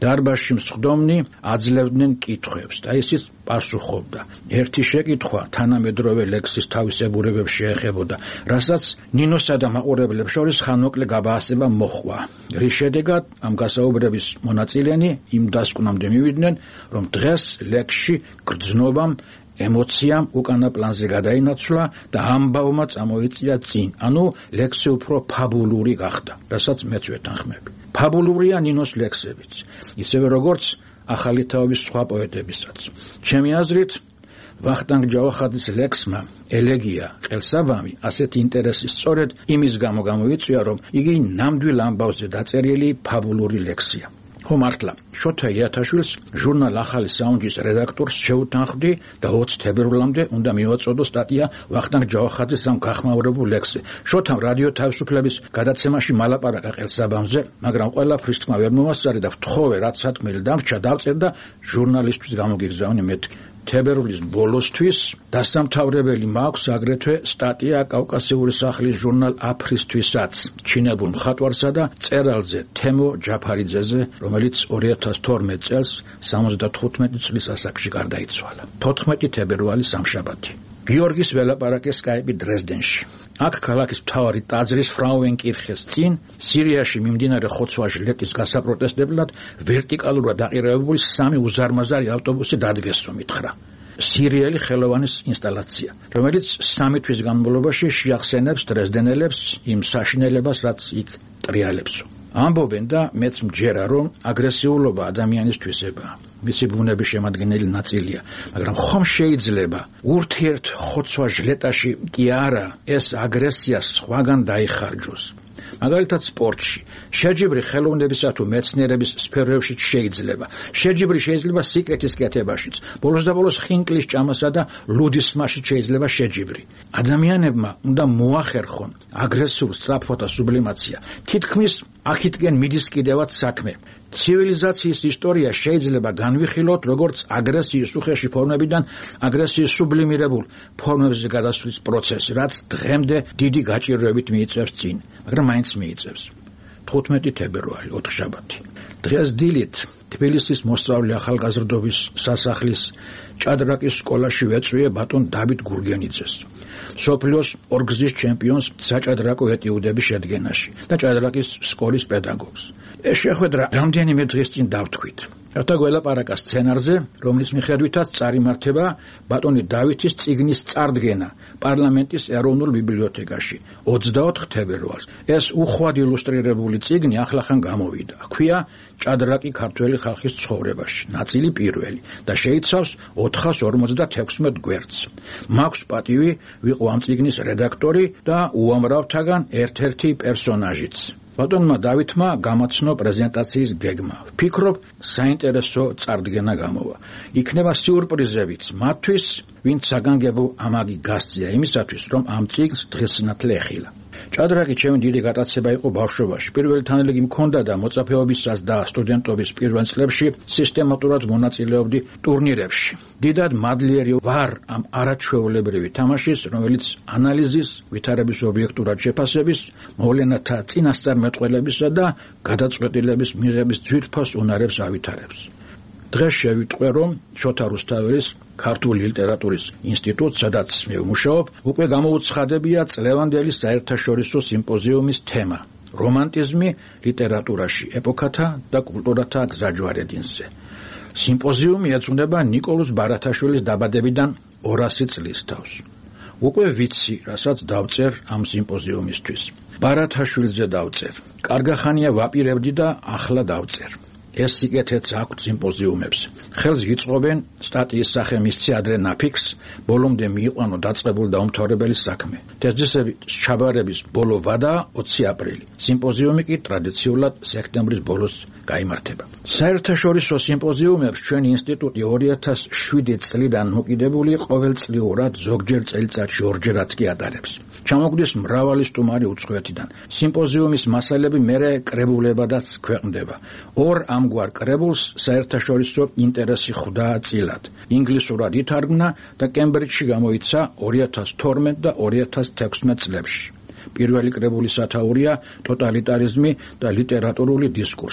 დარბაზში მსხდომნი აძლევდნენ კითხვებს და ისიც პასუხობდა. ერთი შეკითხვა თანამედროვე ლექსის თავისებურებებს შეეხებოდა, რასაც ნინოსა და მაყურებლებს შორის ხანმოკლე გაბაასება მოჰყვა. რის შედეგად ამ გასაუბრების მონაწილენი იმ დასკვნამდე მივიდნენ, რომ დღეს ლექსში გრძნობამ ემოციამ უკანა პლანზე გადაინაცვლა და ამბავმა წამოიწია წინ. ანუ ლექსი უფრო ფაბულური გახდა, რასაც მეც ვეთანხმები. ფაბულურია ნინოს ლექსებიც, ისევე როგორც ახალი თაობის სხვა პოეტებისაც. ჩემი აზრით, ვახტანგ ჯავახაძის ლექსმა ელეგია ყელსაბამი ასეთი ინტერესი სწორედ იმის გამო გამოიწვია, რომ იგი ნამდვილ ამბავზე დაწერილი ფაბულური ლექსია. ხო მართლა, შოთა იათაშვილს ჟურნალ ახალი საუნჯის რედაქტორს შეუთანხმდი და ოცი თებერვლამდე უნდა მივაწოდო სტატია ვახტანგ ჯავახაძის ამ გახმაურებულ ლექსზე. შოთამ რადიო თავისუფლების გადაცემაში მალაპარაკა ყელსაბამზე, მაგრამ ყველაფრის თქმა ვერ მომასწარი და ვთხოვე, რაც სათქმელი დამრჩა, დავწერ და ჟურნალისტვის გამოგიგზავნე მეთქი. თებერვლის ბოლოსთვის დასამთავრებელი მაქვს აგრეთვე სტატია კავკასიური სახლის ჟურნალ აფრისთვისაც ჩინებულ მხატვარსა და წერალზე თემო ჯაფარიძეზე, რომელიც ორი ათას თორმეტ წელს სამოცდათხუთმეტი წლის ასაკში გარდაიცვალა. თოთხმეტი თებერვალი სამშაბათი. გიორგის ველაპარაკე სკაიპი დრეზდენში. აქ ქალაქის მთავარი ტაძრის ფრაუენკირხეს წინ სირიაში მიმდინარე ხოცვა-ჟლეტის გასაპროტესტებლად ვერტიკალურად დაყირებული სამი უზარმაზარი ავტობუსი დადგეს, რომ ითხრა. სირიელი ხელოვანის ინსტალაცია, რომელიც სამი თვის განმავლობაში შეახსენებს დრეზდენელებს იმ საშინელებას, რაც იქ ტრიალებსო. ამბობენ და მეც მჯერა, რომ აგრესიულობა ადამიანისთვისებაა. მისი ბუნების შემადგენელი ნაწილია, მაგრამ ხომ შეიძლება ურთიერთ ხოცვა-ჟლეტაში კი არა ეს აგრესია სხვაგან დაიხარჯოს. მაგალითად სპორტში, შეჯიბრი ხელოვნებისა თუ მეცნიერების სფეროებში შეიძლება. შეჯიბრი შეიძლება სიკეთის კეთებაშიც, ბოლოს და ბოლოს ხინკლის ჭამასა და ლუდისმაშიც შეიძლება შეჯიბრი. ადამიანებმა უნდა მოახერხონ აგრესიულ სწრაფოთა სუბლიმაცია. თითქმის აქეთკენ მიდის კიდევაც საქმე. ცივილიზაციის ისტორია შეიძლება განვიხილოთ როგორც აგრესიის უხეში ფორმებიდან აგრესიის სუბლიმირებულ ფორმებზე გადასვლის პროცესი, რაც დღემდე დიდი გაჭირვებით მიიწევს წინ, მაგრამ მაინც მიიწევს. თხუთმეტი თებერვალი, ოთხშაბათი. დღეს დილით თბილისის მოსწავლე ახალგაზრდობის სასახლის ჭადრაკის სკოლაში ვეწვიე ბატონ დავით გურგენიძეს, მსოფლიოს ორგზის ჩემპიონს საჭადრაკო ეტიუდების შედგენაში და ჭადრაკის სკოლის პედაგოგს. ეს შეხვედრა რამდენიმე დღის წინ დავთქვით. რათა გველაპარაკა სცენარზე, რომლის მიხედვითაც წარიმართება ბატონი დავითის წიგნის წარდგენა პარლამენტის ეროვნულ ბიბლიოთეკაში ოცდაოთხ თებერვალს. ეს უხვად ილუსტრირებული წიგნი ახლახან გამოვიდა. ჰქვია ჭადრაკი ქართველი ხალხის ცხოვრებაში, ნაწილი პირველი და შეიცავს ოთხას ორმოცდათექვსმეტ გვერდს. მაქვს პატივი ვიყო ამ წიგნის რედაქტორი და უამრავთაგან ერთ-ერთი პერსონაჟიც. ბატონმა დავითმა გამაცნო პრეზენტაციის გეგმა. ვფიქრობ, საინტერესო წარდგენა გამოვა. იქნება სიურპრიზებიც მათთვის, ვინც საგანგებო ამაგი გასწია იმისათვის, რომ ამ წიგნს დღესნათლე ეხილა. ჭადრაკი ჩემი დიდი გატაცება იყო ბავშვობაში. პირველი თანელეგი მქონდა და მოწაფეობისას და სტუდენტობის პირველ წლებში სისტემატურად მონაწილეობდი ტურნირებში. დიდად მადლიერი ვარ ამ არაჩვეულებრივი თამაშის, რომელიც ანალიზის, ვითარების ობიექტურად შეფასების, მოვლენათა წინასწარმეტყველებისა და გადაწყვეტილების მიღების ძვირფას უნარებს ავითარებს. დღეს შევიტყვე, რომ შოთა რუსთაველის ქართული ლიტერატურის ინსტიტუტს, სადაც მე ვმუშაობ, უკვე გამოუცხადებია წლევანდელი საერთაშორისო სიმპოზიუმის თემა რომანტიზმი ლიტერატურაში, ეპოქათა და კულტურათა გზაჯვარედინზე. სიმპოზიუმი ეძღვნება ნიკოლოზ ბარათაშვილის დაბადებიდან ორასი წლის თავს. უკვე ვიცი, რასაც დავწერ ამ სიმპოზიუმისთვის. ბარათაშვილზე დავწერ. კარგახანია ვაპირებდი და ახლა დავწერ. ეს სიკეთეც აქვთ სიმპოზიუმებს. ხელს გიწყობენ სტატიის სახე მისცე ადრე ნაფიქს, ბოლომდე მიიყვანო დაწყებულ და უმთავრებელი საქმე. თეზისები ჩაბარების ბოლო ვადა ოცი აპრილი. სიმპოზიუმი კი ტრადიციულად სექტემბრის ბოლოს გაიმართება. საერთაშორისო სიმპოზიუმებს ჩვენი ინსტიტუტი ორი ათას შვიდი წლიდან მოკიდებული ყოველწლიურად ზოგჯერ წელიწადში ორჯერაც კი ატარებს. ჩამოგვდის მრავალი სტუმარი უცხოეთიდან. სიმპოზიუმის მასალები მერე კრებულებადაც ქვეყნდება. ორ ამგვარ კრებულს საერთაშორისო ინტერესი ხვდა წილად. ინგლისურად ითარგმნა და კემბრიჯში გამოიცა ორი ათას თორმეტ და ორი ათას თექვსმეტ წლებში. პირველი კრებულის სათაურია ტოტალიტარიზმი და ლიტერატურული დისკურსი.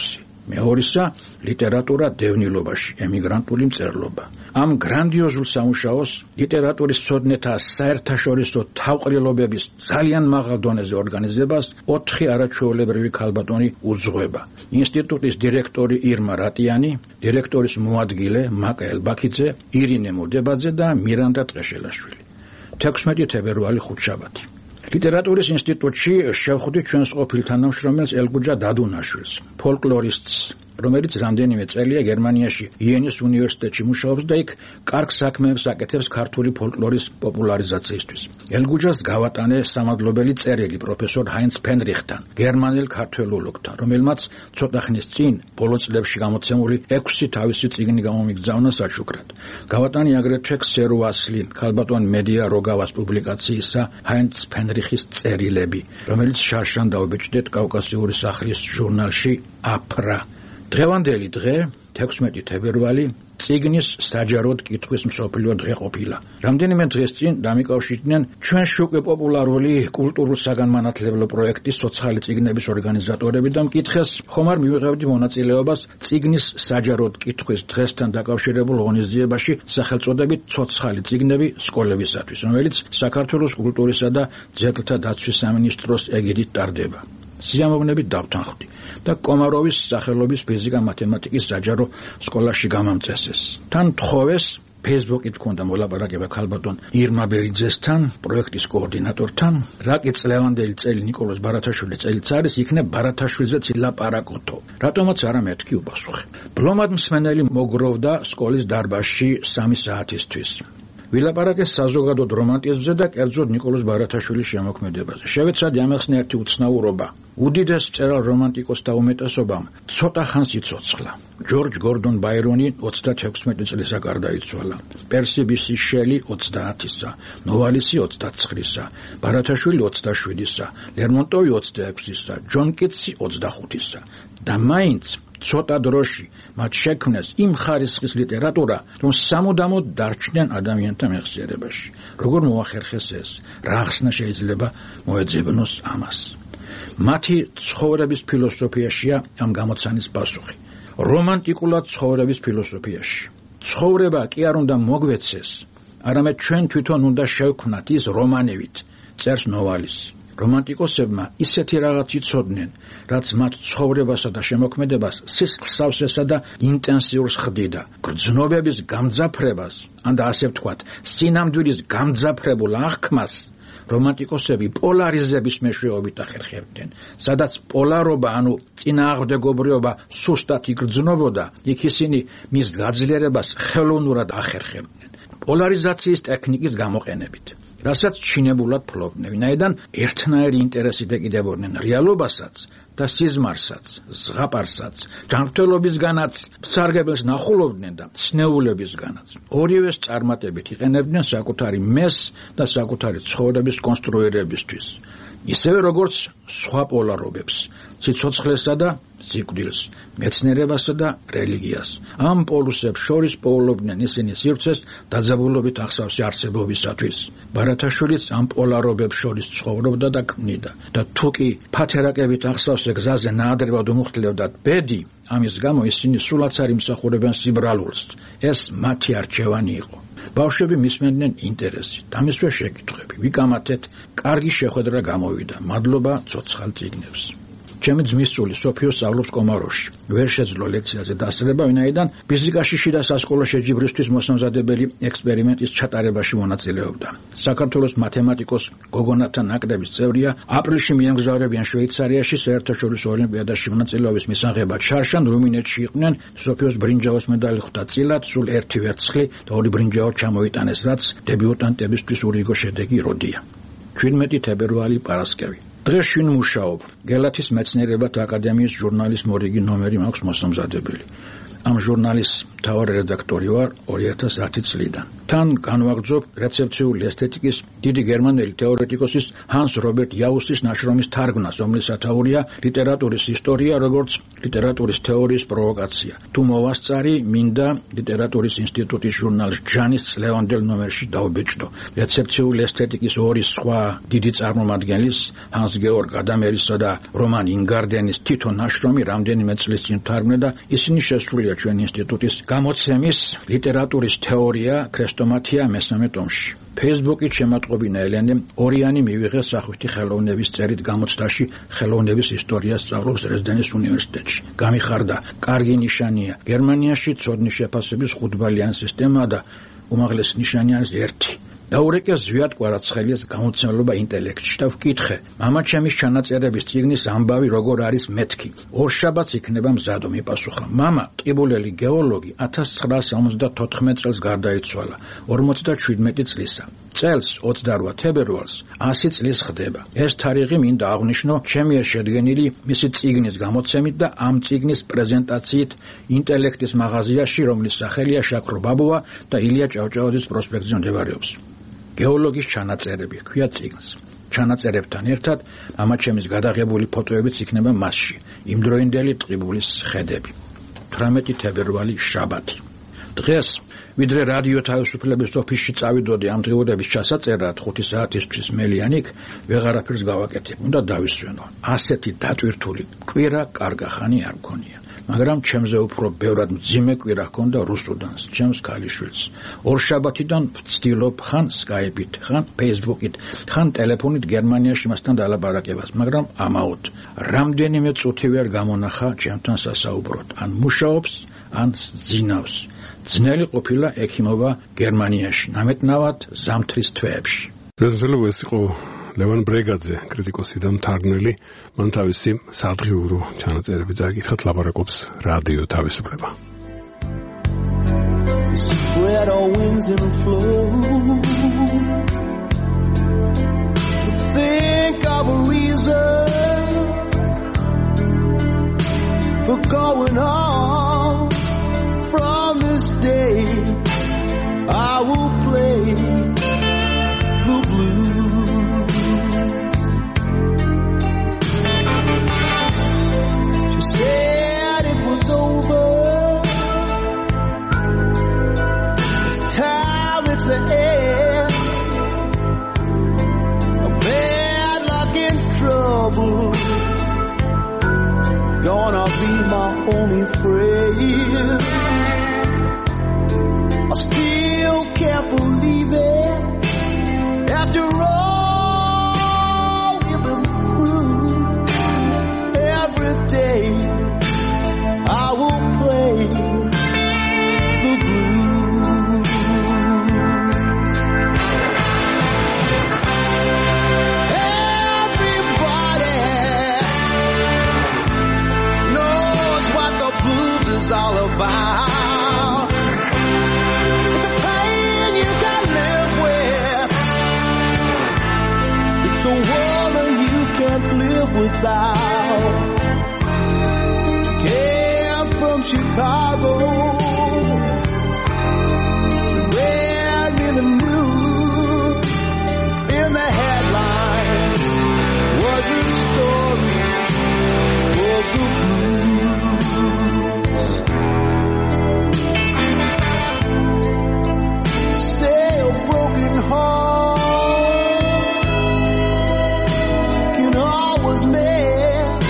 მეორისა ლიტერატურა დევნილობაში, ემიგრანტული მწერლობა. ამ გრანდიოზულ სამუშაოს ლიტერატურის მცოდნეთა საერთაშორისო თავყრილობების ძალიან მაღალ დონეზე ორგანიზებას ოთხი არაჩვეულებრივი ქალბატონი უძღვება. ინსტიტუტის დირექტორი ირმა რატიანი, დირექტორის მოადგილე მაკა ელბაქიძე, ირინე მოდებაძე და მირანდა ტყეშელაშვილი. თექვსმეტი თებერვალი ხუთშაბათი. ლიტერატურის ინსტიტუტში შევხვდით ჩვენს ყოფილ თანამშრომელს ელგუჯა დადუნაშვილს, ფოლკლორისტს, რომელიც რამდენიმე წელია გერმანიაში იენის უნივერსიტეტში მუშაობს და იქ კარგ საქმეებს აკეთებს ქართული ფოლკლორის პოპულარიზაციისთვის. ელგუჯას გავატანე სამადლობელი წერილი პროფესორ ჰაინც ფენრიხთან, გერმანელ ქართველოლოგთან, რომელმაც ცოტა ხნის წინ ბოლო წლებში გამოცემული ექვსი თავისი წიგნი გამომიგზავნა საჩუქრად. გავატანე აგრეთვე ქსერო ასლი, ქალბატონ მედია როგავას პუბლიკაციისა ჰაინც ფენრიხის წერილები, რომელიც შარშან დაუბეჭდეთ კავკასიური სახლის ჟურნალში აფრა. დღევანდელი დღე, თექვსმეტი თებერვალი, წიგნის საჯაროდ კითხვის მსოფლიო დღე ყოფილა. რამდენიმე დღეს წინ დამიკავშირდნენ ჩვენში უკვე პოპულარული კულტურულ საგანმანათლებლო პროექტის ცოცხალი წიგნების ორგანიზატორები და მკითხეს, ხომ არ მივიღებდი მონაწილეობას წიგნის საჯაროდ კითხვის დღესთან დაკავშირებულ ღონისძიებაში სახელწოდებით ცოცხალი წიგნები სკოლებისათვის, რომელიც საქართველოს კულტურისა და ძეგლთა დაცვის სამინისტროს ეგიდით ტარდება. სიამოვნებით დავთანხმდი და კომაროვის სახელობის ფიზიკა-მათემატიკის საჯარო სკოლაში გამამწესეს. თან თხოვეს Facebook-ით მქონდა მოლაპარაკება ქალბატონ ირმა ბერიძესთან, პროექტის კოორდინატორთან, რაკი წლევანდელი წელი ნიკოლოზ ბარათაშვილის წელიც არის, იქნებ ბარათაშვილზეც ილაპარაკოთო. რატომაც არა მეთქი უპასუხე. ბლომად მსმენელი მოგროვდა სკოლის დარბაზში სამი საათისთვის. ვილაპარაკეს საზოგადოდ რომანტიზმზე და კერძოდ ნიკოლოზ ბარათაშვილის შემოქმედებაზე. შევეცადი ამახსნე ერთი უცნაურობა. უდიდეს მწერალ რომანტიკოსთა უმეტესობამ ცოტა ხანს იცოცხლა. ჯორჯ გორდონ ბაირონი ოცდათექვსმეტი წლისა გარდაიცვალა. პერსი ბისი შელი ოცდაათისა, ნოვალისი ოცდაცხრისა, ბარათაშვილი ოცდაშვიდისა, ლერმონტოვი ოცდაექვსისა, ჯონ კიტსი ოცდახუთისა. და მაინც ცოტა დროში მათ შექმნეს იმ ხარისხის ლიტერატურა, რომ სამუდამოდ დარჩნენ ადამიანთა მეხსიერებაში. როგორ მოახერხეს ეს? რა ხსნა შეიძლება მოეძებნოს ამას? მათი ცხოვრების ფილოსოფიაშია ამ გამოცანის პასუხი. რომანტიკულად ცხოვრების ფილოსოფიაში. ცხოვრება კი არ უნდა მოგვეცეს, არამედ ჩვენ თვითონ უნდა შევქმნათ ის რომანებით, წერს ნოვალისი. რომანტიკოსებმა ისეთი რაღაც იცოდნენ, რაც მათ ცხოვრებასა და შემოქმედებას სისხლსავსესა და ინტენსიურს ხდიდა. გრძნობების გამძაფრებას, ან და ასე ვთქვათ, სინამდვილის გამძაფრებულ აღქმას რომანტიკოსები პოლარიზების მეშვეობით ახერხებდნენ. სადაც პოლარობა, ანუ წინააღმდეგობრიობა სუსტად იგრძნობოდა, იქ ისინი მის გაძლიერებას ხელოვნურად ახერხებდნენ. პოლარიზაციის ტექნიკის გამოყენებით. რასაც ჩინებულად ფლობდნენ, ვინაიდან ერთნაირი ინტერესით ეკიდებოდნენ რეალობასაც და სიზმარსაც, ზღაპარსაც, ჯანმრთელობისგანაც, სარგებელს ნახულობდნენ და სნეულებისგანაც. ორივეს წარმატებით იყენებდნენ საკუთარი მეს და საკუთარი ცხოვრების კონსტრუირებისთვის. ისევე როგორც სხვა პოლარობებს, სიცოცხლესა და სიკვდილს, მეცნიერებასა და რელიგიას. ამ პოლუსებს შორის პოულობდნენ ისინი სივრცეს დაძაბულობით ახსავსი არსებობისათვის. ბარათაშვილიც ამ პოლარობებს შორის ცხოვრობდა და ქმნიდა. და თუკი ფათერაკებით ახსავსე გზაზე ნაადრევად უმუხტლებდათ ბედი, ამის გამო ისინი სულაც არ იმსახურებენ სიბრალულს. ეს მათი არჩევანი იყო. ბავშვები მისმენდნენ ინტერესით, ამისვე შეკითხვები. ვიკამათეთ, კარგი შეხვედრა გამოვიდა. მადლობა ცოცხალ წიგნებს. ჩემი ძმისწული სოფიო სწავლობს კომაროვში. ვერ შეძლო ლექციაზე დასწრება, ვინაიდან ფიზიკაში შიდა სასკოლო შეჯიბრისთვის მოსამზადებელი ექსპერიმენტის ჩატარებაში მონაწილეობდა. საქართველოს მათემატიკოს გოგონათა ნაკრების წევრია, აპრილში მიემგზავრებიან შვეიცარიაში საერთაშორისო ოლიმპიადაში მონაწილეობის მისაღებად. შარშან რუმინეთში იყვნენ, სოფიოს ბრინჯაოს медаლი ხვდა წილად, სულ ერთი ვერცხლი და ორი ბრინჯაო ჩამოიტანეს, რაც დებიუტანტებისთვის ურიგო შედეგი როდია. ჩვიდმეტი თებერვალი პარასკევი. დღეს შინ მუშაობ. გელათის მეცნიერებათა აკადემიის ჟურნალის მორიგი ნომერი მაქვს მოსამზადებელი. ამ ჟურნალის მთავარი რედაქტორი ვარ ორი ათას ათი წლიდან. თან განვაგრძობ რეცეპციული ესთეტიკის დიდი გერმანელი თეორეტიკოსის ჰანს რობერტ იაუსის ნაშრომის თარგმნას, რომლის სათაურია ლიტერატურის ისტორია, როგორც ლიტერატურის თეორიის პროვოკაცია. თუ მოვასწარი, მინდა ლიტერატურის ინსტიტუტის ჟურნალ ჟანის წლევანდელ ნომერში დავბეჭდო. რეცეპციული ესთეტიკის ორი სხვა დიდი წარმომადგენლის, ჰანს გეორგ ადამერისა და რომან ინგარდენის თითო ნაშრომი რამდენიმე წლის წინ თარგმნა და ისინი შესულია ჩვენ ინსტიტუტის გამოცემის ლიტერატურის თეორია ქრესტომათია მესამე ტომში. Facebook-ით შემატყობინა ელენე ორიანი მივიღეს სახვითი ხელოვნების წერით გამოცდაში ხელოვნების ისტორია სწავლობს რეზდენის უნივერსიტეტში. გამიხარდა, კარგი ნიშანია. გერმანიაში ცოდნის შეფასების ხუთბალიანი სისტემა და უმაღლესი ნიშანი არის ერთი. დაურეკე ზვიად კვარაცხელიას გამოცემლობა ინტელექტში და ვკითხე, მამა ჩემის ჩანაწერების წიგნის ამბავი როგორ არის მეთქი. ორშაბათს იქნება მზადო, მიპასუხა. მამა, ტყიბულელი გეოლოგი ათას ცხრაას ორმოცდათოთხმეტ წელს გარდაიცვალა, ორმოცდაშვიდმეტი წლისა. წელს ოცდარვა თებერვალს ასი წლის ხდება. ეს თარიღი მინდა აღვნიშნო ჩემი შედგენილი მისი წიგნის გამოცემით და ამ წიგნის პრეზენტაციით ინტელექტის მაღაზიაში, რომლის სახელია შაქრო ბაბუა და ილია ჭავჭავაძის პროსპექტზე მდებარეობს. გეოლოგის ჩანაწერები ქვია წიგნს. ჩანაწერებთან ერთად მამაჩემის გადაღებული ფოტოებიც იქნება მასში. იმდროინდელი ტყიბულის ხედები. თვრამეტი თებერვალი შაბათი. დღეს ვიდრე რადიო თავისუფლების ოფისში წავიდოდი ამ დღეურების ჩასაწერად ხუთი საათისთვის მელიანიქ, ვეღარაფერს გავაკეთებ. უნდა დავისვენო. ასეთი დატვირთული კვირა კარგახანი არ მქონია. მაგრამ ჩემზე უფრო ბევრად მძიმე კვირა ჰქონდა რუსუდანს, ჩემს ქალიშვილს. ორშაბათიდან ვცდილობ ხან Skype-ით, ხან Facebook-ით, ხან ტელეფონით გერმანიაში მასთან დალაპარაკებას, მაგრამ ამაოდ რამდენიმე წუთი ვერ გამონახა ჩემთან სასაუბროდ. ან მუშაობს, ან ძინავს. ძნელი ყოფილა ექიმობა გერმანიაში, ნამეტნავად ზამთრის თვეებში. შესაძლოა ეს იყო ლევან ბრეგაძე, კრიტიკოსი და მთარგმნელი, მან თავისი სადღიურო ჩანაწერები წაიკითხათ, ლაპარაკობს რადიო თავისუფლება. Spread our wings and flow. Think of a reason for going on. From this day, I will play the blues. She said it was over. It's time, it's the end. A bad luck in trouble. Gonna be my only friend. I still can't believe it. After all we've been through, every day I will play the blues. Everybody knows what the blues is all about. So woman you can't live without. She came from Chicago. She read me the news. In the headline was a story of the blues. Say a broken heart always made.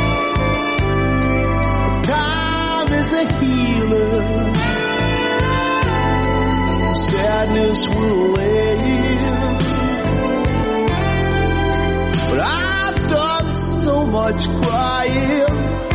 Time is the healer. Sadness will live. But I've done so much crying.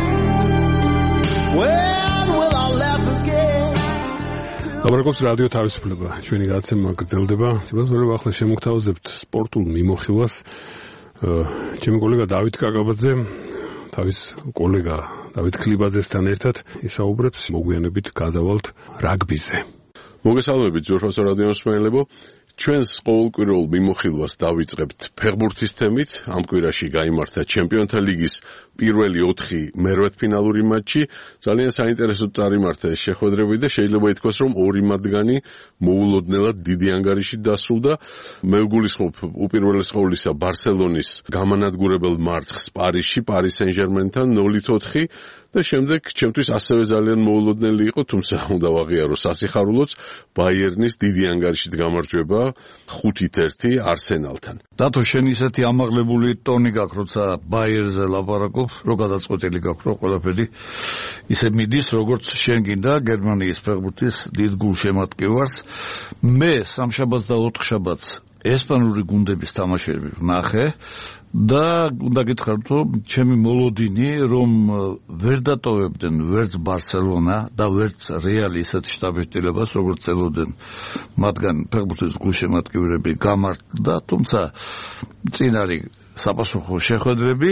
When will I laugh again? ლაპარაკობს რადიო თავისუფლება. ჩვენი გადაცემა გრძელდება. სიყვარული ახლა შემოგთავაზებთ სპორტულ მიმოხილვას. ჩემი კოლეგა დავით კაკაბაძე თავის კოლეგა დავით ქლიბაძესთან ერთად ისაუბრებს, მოგვიანებით გადავალთ რაგბიზე. მოგესალმებით ძვირფასო რადიო მსმენელებო. ჩვენს ყოველკვირეულ მიმოხილვას დავიწყებთ ფეხბურთის თემით. ამ კვირაში გაიმართა ჩემპიონთა ლიგის პირველი ოთხი მერვედფინალური მატჩი ძალიან საინტერესო წარიმართა ეს შეხვედრები და შეიძლება ითქვას, რომ ორი მათგანი მოულოდნელად დიდი ანგარიშით დასრულდა. მე ვგულისხმობ უპირველეს ყოვლისა ბარსელონის გამანადგურებელ მარცხს პარიზში, პარი სენ-ჟერმენთან ნულით ოთხი და შემდეგ ჩემთვის ასევე ძალიან მოულოდნელი იყო, თუმცა უნდა ვაღიარო სასიხარულოც ბაიერნის დიდი ანგარიშით გამარჯვება ხუთით ერთი არსენალთან. დათო, შენ ისეთი ამაღლებული ტონი გაქვს, როცა ბაიერზე ლაპარაკობ, რო გადაწყვეტილი გაქვს, რო ყველაფერი ისე მიდის, როგორც შენ გინდა გერმანიის ფეხბურთის დიდ გულშემატკივარს. მე სამშაბათს და ოთხშაბათს ესპანური გუნდების თამაშები ვნახე და უნდა გითხრათ, რომ ჩემი მოლოდინი, რომ ვერ დატოვებდნენ ვერც ბარსელონა და ვერც რეალი ისეთ შტაბ-შტილებას, როგორც წელოდნენ მათგან ფეხბურთის გულშემატკივრები გამართლდა, თუმცა წინ არის საპასუხო შეხვედრები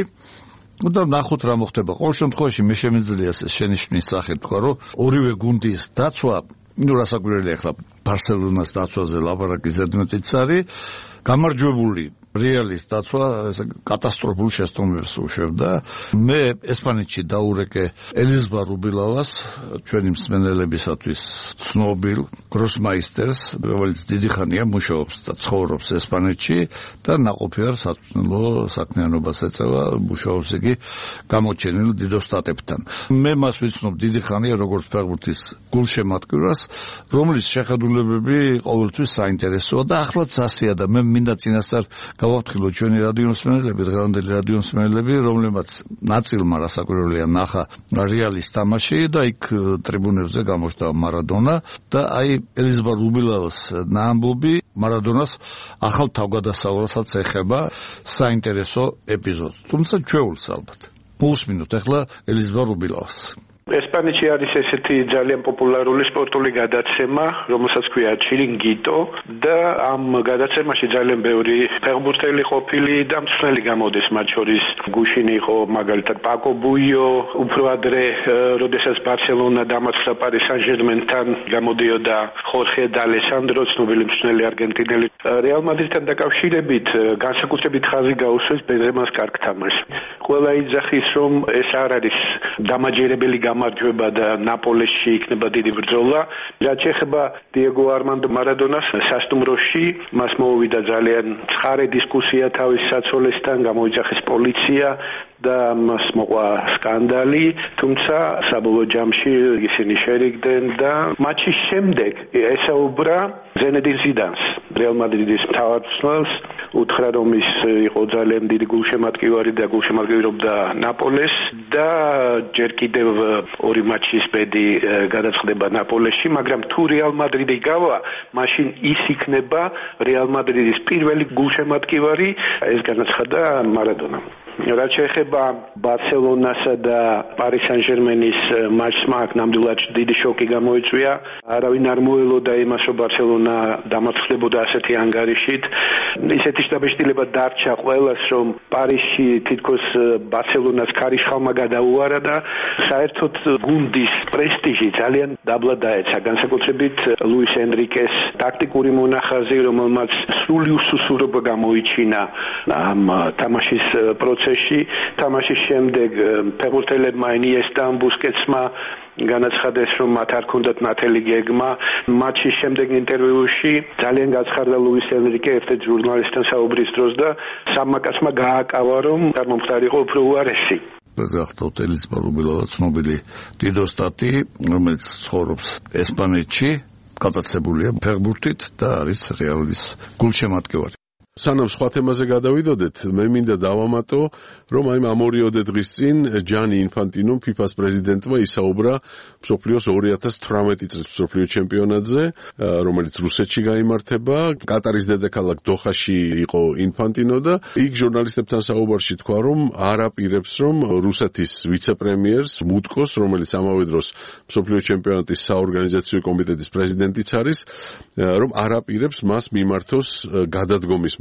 და ნახოთ რა მოხდება. ყოველ შემთხვევაში მე შემიძლია შენიშვნის სახით თქვა, რომ ორივე გუნდის დაცვა, ну რასაკვირველია ახლა ბარსელონას დაცვაზე ლაპარაკი ზედმეტიც არის, გამარჯვებული რეალის დაცვა კატასტროფულ შეცდომებს უშვებდა. მე ესპანეთში დაურეკე ელიზბა რუბილავას, ჩვენი მსმენელებისათვის ცნობილ გროსმაისტერს, რომელიც დიდი ხანია მუშაობს და ცხოვრობს ესპანეთში და ნაყოფიერ საწვნილო საქმიანობას ეწევა, მუშაობს იგი გამოჩენილ დიდოსტატებთან. მე მას ვიცნობ დიდი ხანია როგორც ფეხბურთის გულშემატკივრას, რომლის შეხედულებები ყოველთვის საინტერესოა და ახლაც ასეა და მე მინდა წინასწარ გავაფრთხილო ჩვენი რადიომსმენელები, დღევანდელი რადიომსმენელები, რომლებმაც ნაწილმა რასაკვირველია ნახა რეალის თამაში და იქ ტრიბუნებზე გამოჩნდა მარადონა და აი ელიზბა რუბილავას ამბობი მარადონას ახალ თავგადასავალსაც ეხება საინტერესო ეპიზოდს. თუმცა ჩვეულს ალბათ. მოусმინოთ ახლა ელიზბა რუბილავას. ესპანეთში არის ესეთი ძალიან პოპულარული სპორტული გადაცემა, რომელსაც ქვია ჩირინგიტო და ამ გადაცემაში ძალიან ბევრი ფეხბურთელი ყოფილი და მსმენელი გამოდის, მათ შორის გუშინ იყო მაგალითად პაკო ბუიო, უფრო ადრე, როდესაც ბარსელონა დამარცხდა პარი სან-ჟერმენთან, გამოდიოდა ხორხე დალესანდრო, ცნობილი მსმენელი არგენტინელი. რეალ მადრიდთან დაკავშირებით განსაკუთრებით ხაზი გაუსვეს ბენზემას კარგ თამაშს. ყველა იძახის, რომ ეს არ არის დამაჯერებელი გამარჯვება და ნაპოლესში იქნება დიდი ბრძოლა. რაც შეეხება დიეგო არმანდო მარადონას სასტუმროში, მას მოუვიდა ძალიან ცხარე დისკუსია თავის საცოლესთან, გამოიძახეს პოლიცია და მას მოყვა სკანდალი, თუმცა საბოლოო ჯამში ისინი შერიგდნენ და მატჩის შემდეგ ესაუბრა ზენედინ ზიდანს, რეალ მადრიდის მთავარ მსვლელს, უთხრა რომ ის იყო ძალიან დიდი გულშემატკივარი და გულშემატკივრობდა ნაპოლეს და ჯერ კიდევ ორი მატჩის ბედი გადაწყდება ნაპოლესში, მაგრამ თუ რეალ მადრიდი გავა, მაშინ ის იქნება რეალ მადრიდის პირველი გულშემატკივარი, ეს განაცხადა მარადონამ. რაც შეეხება ბარსელონასა და პარი სან-ჟერმენის მატჩს, აქ ნამდვილად დიდი შოკი გამოიწვია. არავინ არ მოელოდა იმას, რომ ბარსელონა დამარცხდებოდა ასეთი ანგარიშით. ისეთი შტაბ-შტილება დარჩა ყველას, რომ პარიზში თითქოს ბარსელონას ქარიშხალმა გადაუარა და საერთოდ გუნდის პრესტიჟი ძალიან დაბლა დაეცა, განსაკუთრებით ლუის ენრიკეს ტაქტიკური მონახაზი, რომელმაც სრული უსუსურობა გამოიჩინა ამ თამაშის პროცესში. თამაშის შემდეგ ფეხბურთელებმა ინიესტამ, ბუსკეტსმა განაცხადეს, რომ მათ არ ქონდათ ნათელი გეგმა. მატჩის შემდეგ ინტერვიუში ძალიან გაცხარდა ლუის ენრიკე ერთ-ერთ ჟურნალისტთან საუბრის დროს და სამმა კაცმა გააკავა, რომ წარმომხდარიყო უფრო უარესი. გახდათ ელიზბა რუბილავა, ცნობილი დიდოსტატი, რომელიც ცხოვრობს ესპანეთში, გატაცებულია ფეხბურთით და არის რეალის გულშემატკივარი. სანამ სხვა თემაზე გადავიდოდეთ, მე მინდა დავამატო, რომ აი ამ ორი დღის წინ ჯანი ინფანტინომ, ფიფას პრეზიდენტმა ისაუბრა მსოფლიოს ორი ათას თვრამეტი წლის მსოფლიო ჩემპიონატზე, რომელიც რუსეთში გაიმართება. კატარის დედაქალაქ დოხაში იყო ინფანტინო და იქ ჟურნალისტებთან საუბარში თქვა, რომ არ აპირებს, რომ რუსეთის ვიცე-პრემიერს მუტკოს, რომელიც ამავე დროს მსოფლიო ჩემპიონატის საორგანიზაციო კომიტეტის პრეზიდენტიც არის, რომ არ აპირებს მას მიმართოს გადადგომის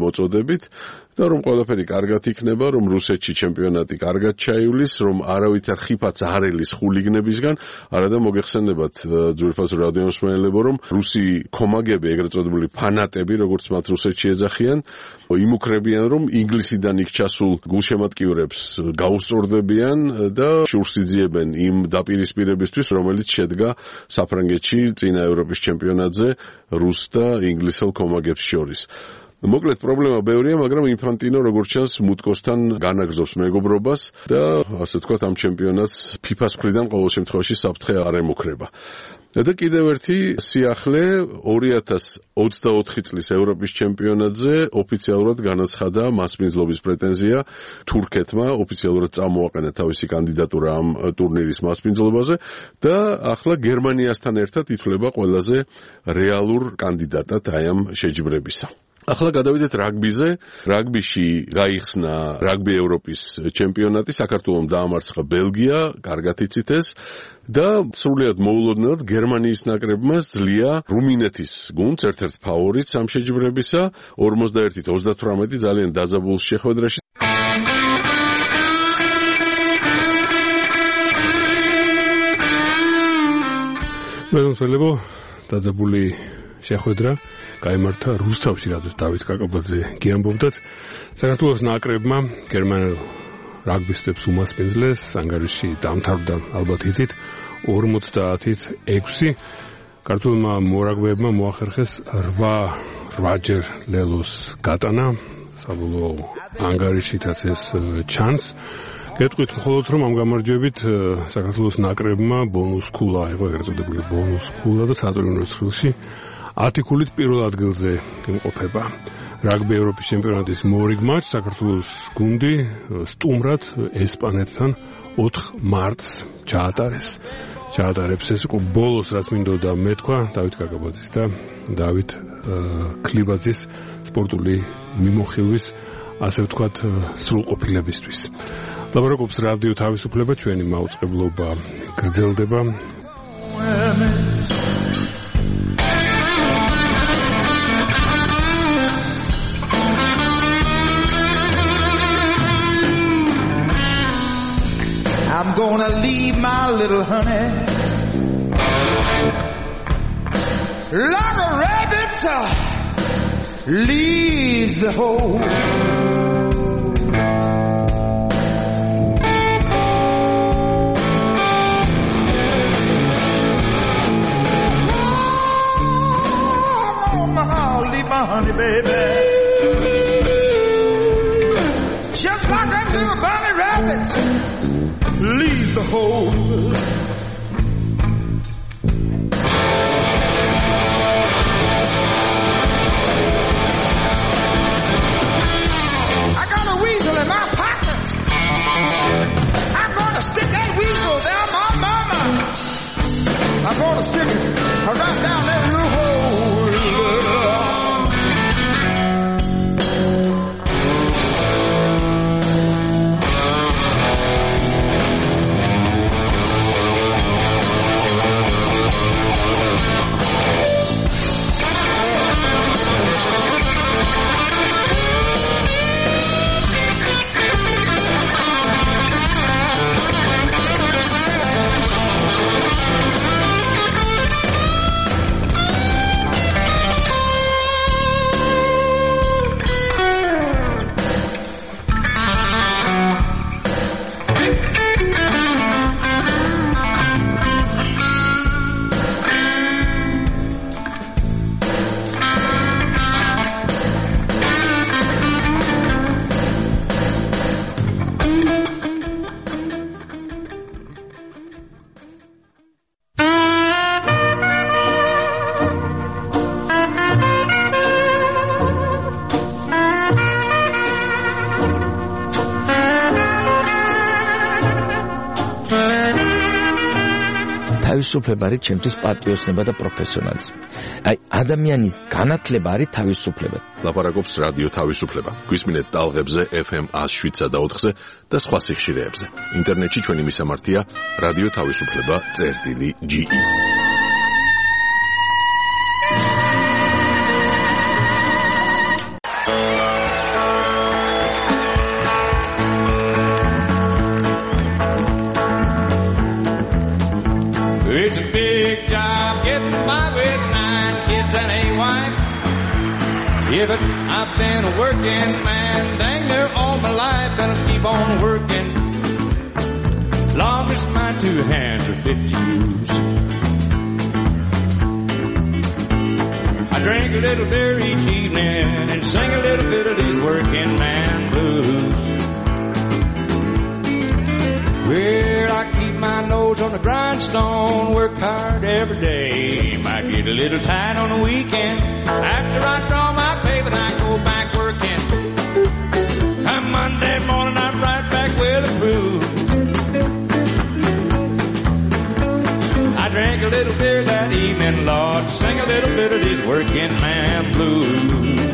მოწოდებით და რომ ყველაფერი კარგად იქნება, რომ რუსეთში ჩემპიონატი კარგად ჩაივლის, რომ არავითარ ხიფაც არ ელის ხულიგნებისგან, არადა მოგეხსენებათ ძვირფასო რადიო მსმენელებო, რომ რუსი კომაგები, ეგრეთ წოდებული ფანატები, როგორც მათ რუსეთში ეძახიან, იმუქრებიან, რომ ინგლისიდან იქ ჩასულ გულშემატკივრებს გაუსწორდებიან და შურს იძიებენ იმ დაპირისპირებისთვის, რომელიც შედგა საფრანგეთში წინა ევროპის ჩემპიონატზე რუს და ინგლისელ კომაგებს შორის. მოკლედ პრობლემა ბევრია, მაგრამ ინფანტინო როგორც ჩანს მუტკოსთან განაგრძობს მეგობრობას და ასე ვთქვათ ამ ჩემპიონატს ფიფას მხრიდან ყოველ შემთხვევაში საფრთხე არ ემუქრება. და კიდევ ერთი სიახლე ორი ათას ოცდაოთხი წლის ევროპის ჩემპიონატზე ოფიციალურად განაცხადა მასპინძლობის პრეტენზია თურქეთმა, ოფიციალურად წამოაყენა თავისი კანდიდატურა ამ ტურნირის მასპინძლობაზე და ახლა გერმანიასთან ერთად ითვლება ყველაზე რეალურ კანდიდატად აი ამ შეჯიბრებისა. ახლა გადავიდეთ რაგბიზე. რაგბიში გაიხსნა რაგბი ევროპის ჩემპიონატი, საქართველოს დაამარცხა ბელგია, კარგად იცით ეს და სრულიად მოულოდნელად გერმანიის ნაკრებმა ძლია რუმინეთის გუნდს, ერთ-ერთ ფავორიტს ამ შეჯიბრებისა, ორმოცდაერთი ოცდათვრამეტი ძალიან დაძაბულ შეხვედრაში. მეგობრებო, დაძაბული შეხვედრა გაიმართა რუსთავში, რადგან დავით კაკაბაძე გიამბობდათ. საქართველოს ნაკრებმა გერმანელ რაგბისტებს უმასპინძლეს, ანგარიში დამთავრდა ალბათ იცით ორმოცდაათით ექვსი. ქართულმა მორაგბეებმა მოახერხეს რვა რვაჯერ ლელოს გატანა, საბოლოო ანგარიშითაც ეს ჩანს. გეტყვით მხოლოდ რომ ამ გამარჯვებით საქართველოს ნაკრებმა ბონუს ქულა აიღო, ეგრეთ წოდებული ბონუს ქულა და სატრიუმფო ცხრილში ათი ქულით პირველ ადგილზე იმყოფება. რაგბი ევროპის ჩემპიონატის მორიგ მატჩს საქართველოს გუნდი სტუმრად ესპანეთთან ოთხ მარტს ჩაატარეს. ჩაატარებს ეს იყო ბოლოს რაც მინდოდა მეთქვა დავით კაკაბაძის და დავით ქლიბაძის სპორტული მიმოხილვის ასე ვთქვათ სრულყოფილებისთვის. ლაპარაკობს რადიო თავისუფლება, ჩვენი მაუწყებლობა გრძელდება. I'm gonna leave my little honey like a rabbit uh, leaves the hole. Oh, I'll leave my honey, baby, just like that little bunny rabbit leaves the hole. I got a weasel in my pocket. I'm gonna stick that weasel down my mama. I'm gonna stick it right down that little hole. თავისუფლება არის ჩემთვის პატრიოტიზმი და პროფესიონალიზმი. აი ადამიანის განათლება არის თავისუფლება. ლაპარაკობს რადიო თავისუფლება. გვისმინეთ ტალღებზე ეფ ემ one oh seven და ოთხზე და სხვა სიხშირეებზე. ინტერნეტში ჩვენი მისამართია რადიო თავისუფლება წერტილი ჯი ი. Yeah, but I've been a working man, dang near all my life, and I'll keep on working long as my two hands are fit to use. I drink a little beer each evening and sing a little bit of these working man blues. Well, I keep my nose on the grindstone, work hard every day. Might get a little tight on the weekend. After I draw my pay, but I go back working. Come Monday morning, I'm right back with the crew. I drank a little beer that evening, Lord, sing a little bit of these working man blues.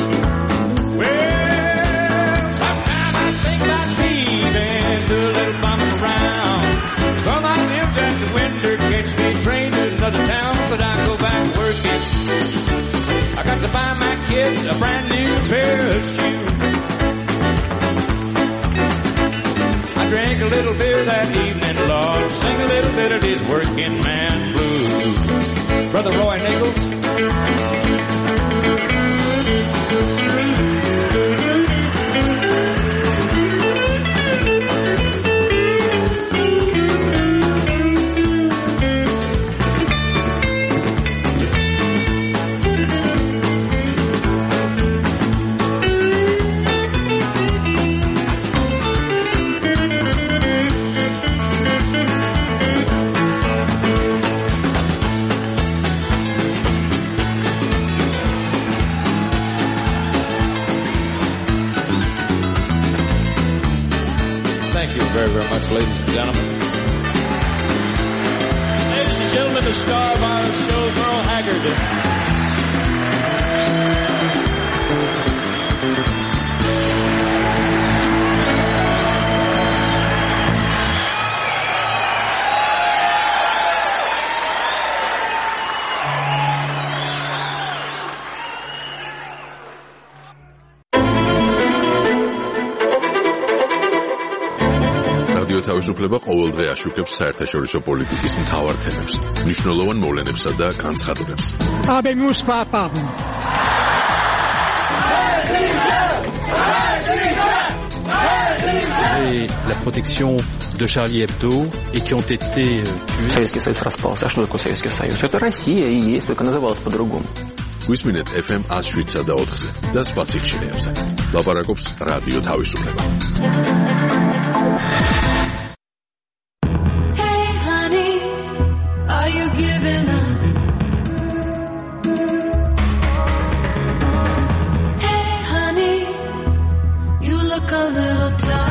Well, sometimes I think about leaving, do a little bumping around. Come out live at the winter, catch me train to another town, but I go back working. I got to buy my kids a brand new pair of shoes. I drank a little beer that evening, Lord, sing a little bit of these working man blues. Brother Roy Nichols. Very, very much, ladies and gentlemen. Ladies and gentlemen, the star of our show, Merle Haggard. თავისუფლება ყოველდღე აშუქებს საერთაშორისო პოლიტიკის მთავარ თემებს, მნიშვნელოვან მოვლენებსა და განცხადებებს. Habemos papam. Et la protection de Charlie Hebdo et qui ont été tués. Советский Союз распался. А что такое Советский Союз? Это Россия и есть, только называлась по-другому. გვისმინეთ эф эм one oh seven და four-ზე და სხვა სიხშირეებზე. ლაპარაკობს რადიო თავისუფლება. A little tired.